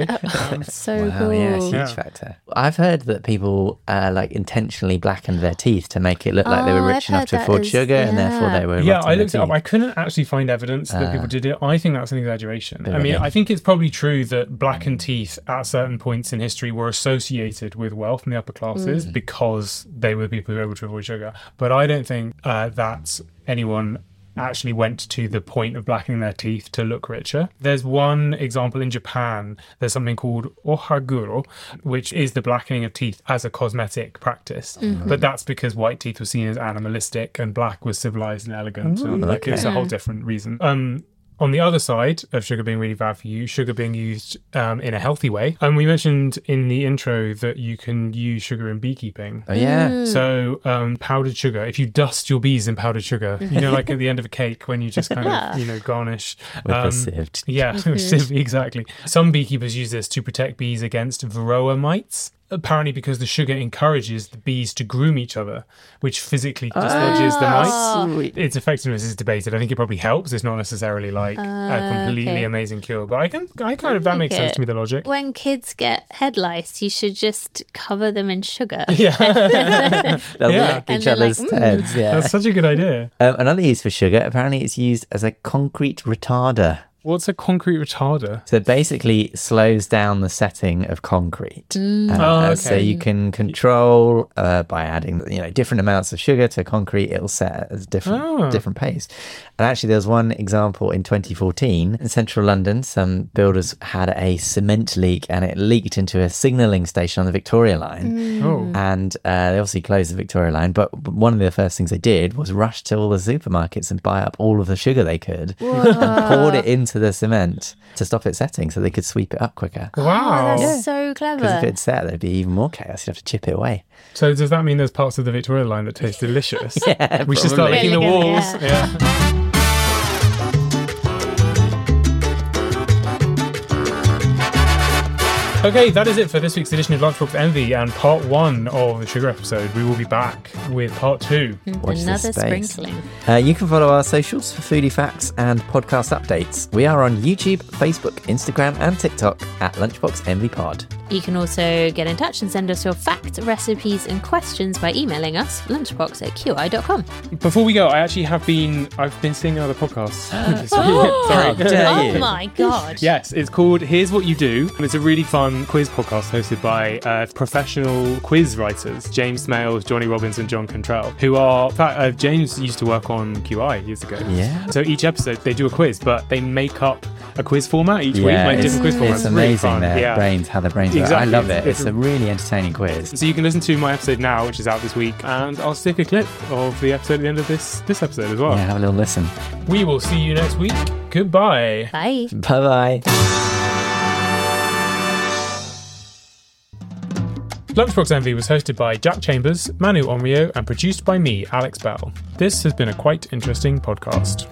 S4: So
S5: Wow,
S4: cool.
S5: yeah, huge
S3: Yeah.
S5: factor. I've heard that people like intentionally blackened their teeth to make it look like they were
S4: Oh,
S5: rich
S4: I've
S5: enough
S4: heard
S5: to
S4: that
S5: afford
S4: as-
S5: sugar, and therefore
S4: yeah.
S5: they were.
S3: Yeah,
S5: rotting
S3: I
S5: their
S3: looked it up.
S5: teeth.
S3: I couldn't actually find evidence that people did it. I think that's an exaggeration. I mean,
S5: Really?
S3: I think it's probably true that blackened teeth at certain points in history were associated with wealth in the upper classes because they were the people who were able to avoid sugar. But I don't think that anyone actually went to the point of blackening their teeth to look richer. There's one example in Japan. There's something called ohaguro, which is the blackening of teeth as a cosmetic practice. But that's because white teeth were seen as animalistic and black was civilized and elegant. And like, it's a whole different reason. On the other side of sugar being really bad for you, sugar being used in a healthy way. And we mentioned in the intro that you can use sugar in beekeeping.
S5: Oh yeah.
S3: So powdered sugar, if you dust your bees in powdered sugar, you know, like at the end of a cake when you just kind of, you know, garnish.
S5: With the sieved.
S3: Yeah, exactly. Some beekeepers use this to protect bees against varroa mites. Apparently because the sugar encourages the bees to groom each other, which physically dislodges the mites.
S5: Sweet.
S3: Its effectiveness is debated. I think it probably helps. It's not necessarily like a completely
S4: okay.
S3: amazing cure, but I kind of that makes sense to me, the logic.
S4: When kids get head lice, you should just cover them in sugar.
S3: Yeah,
S5: They'll
S3: Yeah.
S5: lick
S4: And
S5: each
S4: they're
S5: other's
S4: like,
S5: heads. Yeah.
S3: that's such a good idea.
S5: Another use for sugar, apparently it's used as a concrete retarder.
S3: What's a concrete retarder?
S5: So it basically slows down the setting of concrete.
S3: Oh,
S5: So
S3: okay.
S5: you can control by adding, different amounts of sugar to concrete. It'll set at a different pace. And actually, there's one example in 2014 in central London. Some builders had a cement leak, and it leaked into a signalling station on the Victoria Line.
S3: Oh,
S5: And they obviously closed the Victoria Line, but one of the first things they did was rush to all the supermarkets and buy up all of the sugar they could and poured it into the cement to stop it setting so they could sweep it up quicker.
S3: wow.
S4: Oh, that's so
S5: Because if
S4: clever.
S5: it'd set, there'd be even more chaos. You'd have to chip it away.
S3: So does that mean there's parts of the Victoria Line that taste delicious?
S5: Yeah,
S3: We should start
S5: probably.
S3: licking the
S4: Really good,
S3: walls.
S4: yeah.
S3: Yeah. Okay, that is it for this week's edition of Lunchbox Envy and part 1 of the sugar episode. We will be back with part 2.
S5: Watch this
S4: Another
S5: space.
S4: sprinkling.
S5: You can follow our socials for foodie facts and podcast updates. We are on YouTube, Facebook, Instagram, and TikTok at Lunchbox Envy Pod.
S4: You can also get in touch and send us your fact, recipes, and questions by emailing us lunchbox@qi.com.
S3: Before we go, I've been seeing another podcast. this week.
S5: How dare you.
S4: Oh my god.
S3: Yes, it's called Here's What You Do, and it's a really fun quiz podcast hosted by professional quiz writers, James Smales, Johnny Robbins, and John Cantrell, who are, in fact, James used to work on QI years ago.
S5: Yeah.
S3: So each episode they do a quiz, but they make up a quiz format each week, like different quiz formats.
S5: It's
S3: really
S5: amazing
S3: fun.
S5: how their brains work.
S3: Exactly.
S5: I love it.
S3: It's
S5: It's a really entertaining quiz.
S3: So you can listen to my episode now, which is out this week, and I'll stick a clip of the episode at the end of this episode as well.
S5: Yeah, have a little listen.
S3: We will see you next week. Goodbye.
S4: Bye.
S5: Bye-bye.
S3: Lunchbox Envy was hosted by Jack Chambers, Manu Onryo, and produced by me, Alex Bell. This has been a quite interesting podcast.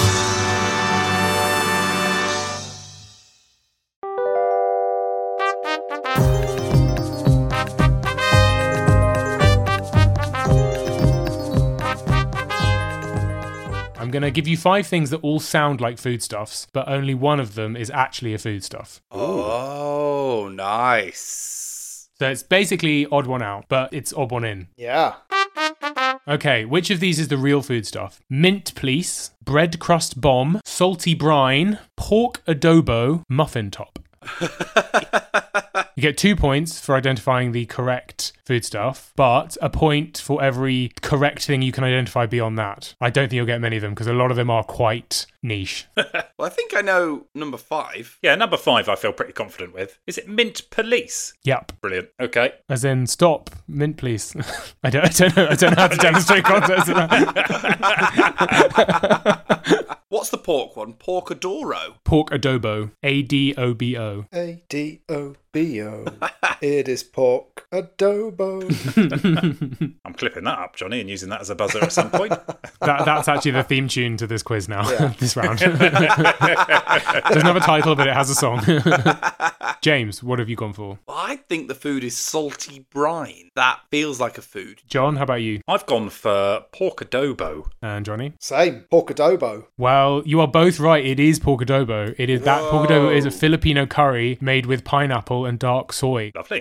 S3: I'm going to give you 5 things that all sound like foodstuffs, but only one of them is actually a foodstuff.
S6: Oh, nice.
S3: So it's basically odd one out, but it's odd one in.
S6: Yeah.
S3: Okay, which of these is the real foodstuff? Mint police, bread crust bomb, salty brine, pork adobo, muffin top. You get 2 points for identifying the correct foodstuff, but a point for every correct thing you can identify beyond that. I don't think you'll get many of them because a lot of them are quite niche.
S6: Well, I think I know number 5.
S7: Yeah, number 5 I feel pretty confident with. Is it mint police?
S3: Yep.
S7: Brilliant. Okay.
S3: As in, stop, mint police. I don't know how to demonstrate context.
S6: What's the pork one? Pork adoro.
S3: Pork adobo. ADOBO.
S8: ADOBO. It is pork adobo.
S7: I'm clipping that up, Johnny, and using that as a buzzer at some point.
S3: That's actually the theme tune to this quiz now, this round. Doesn't have a title, but it has a song. James, what have you gone for?
S6: Well, I think the food is salty brine. That feels like a food.
S3: John, how about you?
S7: I've gone for pork adobo.
S3: And Johnny?
S8: Same, pork adobo.
S3: Well, you are both right. It is pork adobo. It is that pork adobo is a Filipino curry made with pineapple and dark soy.
S7: Lovely.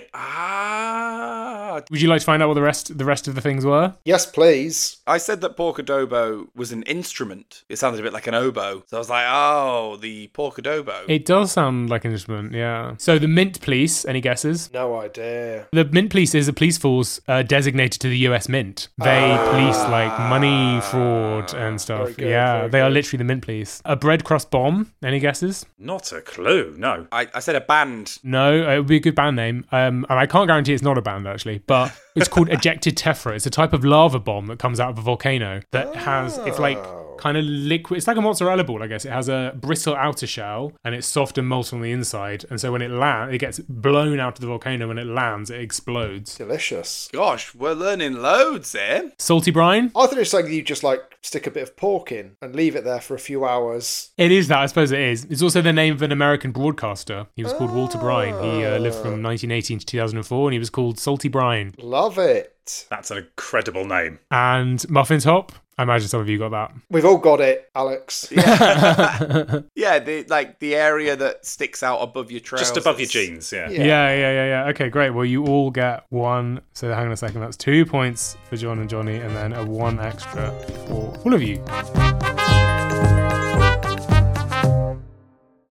S6: Ah.
S3: Would you like to find out what the rest of the things were?
S8: Yes, please.
S6: I said that pork adobo was an instrument. It sounded a bit like an oboe. So I was like, oh, the pork adobo.
S3: It does sound like an instrument, yeah. So the Mint Police, any guesses?
S8: No idea.
S3: The Mint Police is a police force designated to the US Mint. They police like money fraud and stuff.
S8: Very good,
S3: Yeah,
S8: very
S3: they are
S8: good.
S3: literally the Mint Police. A bread crust bomb, any guesses?
S7: Not a clue, no.
S6: I said a band.
S3: No, it would be a good band name. And I can't guarantee it's not a band, actually, but it's called ejected tephra. It's a type of lava bomb that comes out of a volcano that has, it's like kind of liquid. It's like a mozzarella ball, I guess. It has a bristle outer shell and it's soft and molten on the inside. And so when it lands, it gets blown out of the volcano. When it lands, it explodes.
S8: Delicious.
S6: Gosh, we're learning loads here.
S3: Salty brine?
S8: I thought it was something you just like stick a bit of pork in and leave it there for a few hours.
S3: It is that, I suppose it is. It's also the name of an American broadcaster. He was called Walter Brine. He lived from 1918 to 2004 and he was called Salty Brine.
S8: Love it.
S7: That's an incredible name.
S3: And Muffin Top? I imagine some of you got that.
S8: We've all got it, Alex.
S6: Yeah, the area that sticks out above your trousers.
S7: Just above your jeans, yeah.
S3: Yeah. Okay, great. Well, you all get 1. So hang on a second. That's 2 points for John and Johnny, and then a 1 extra for all of you.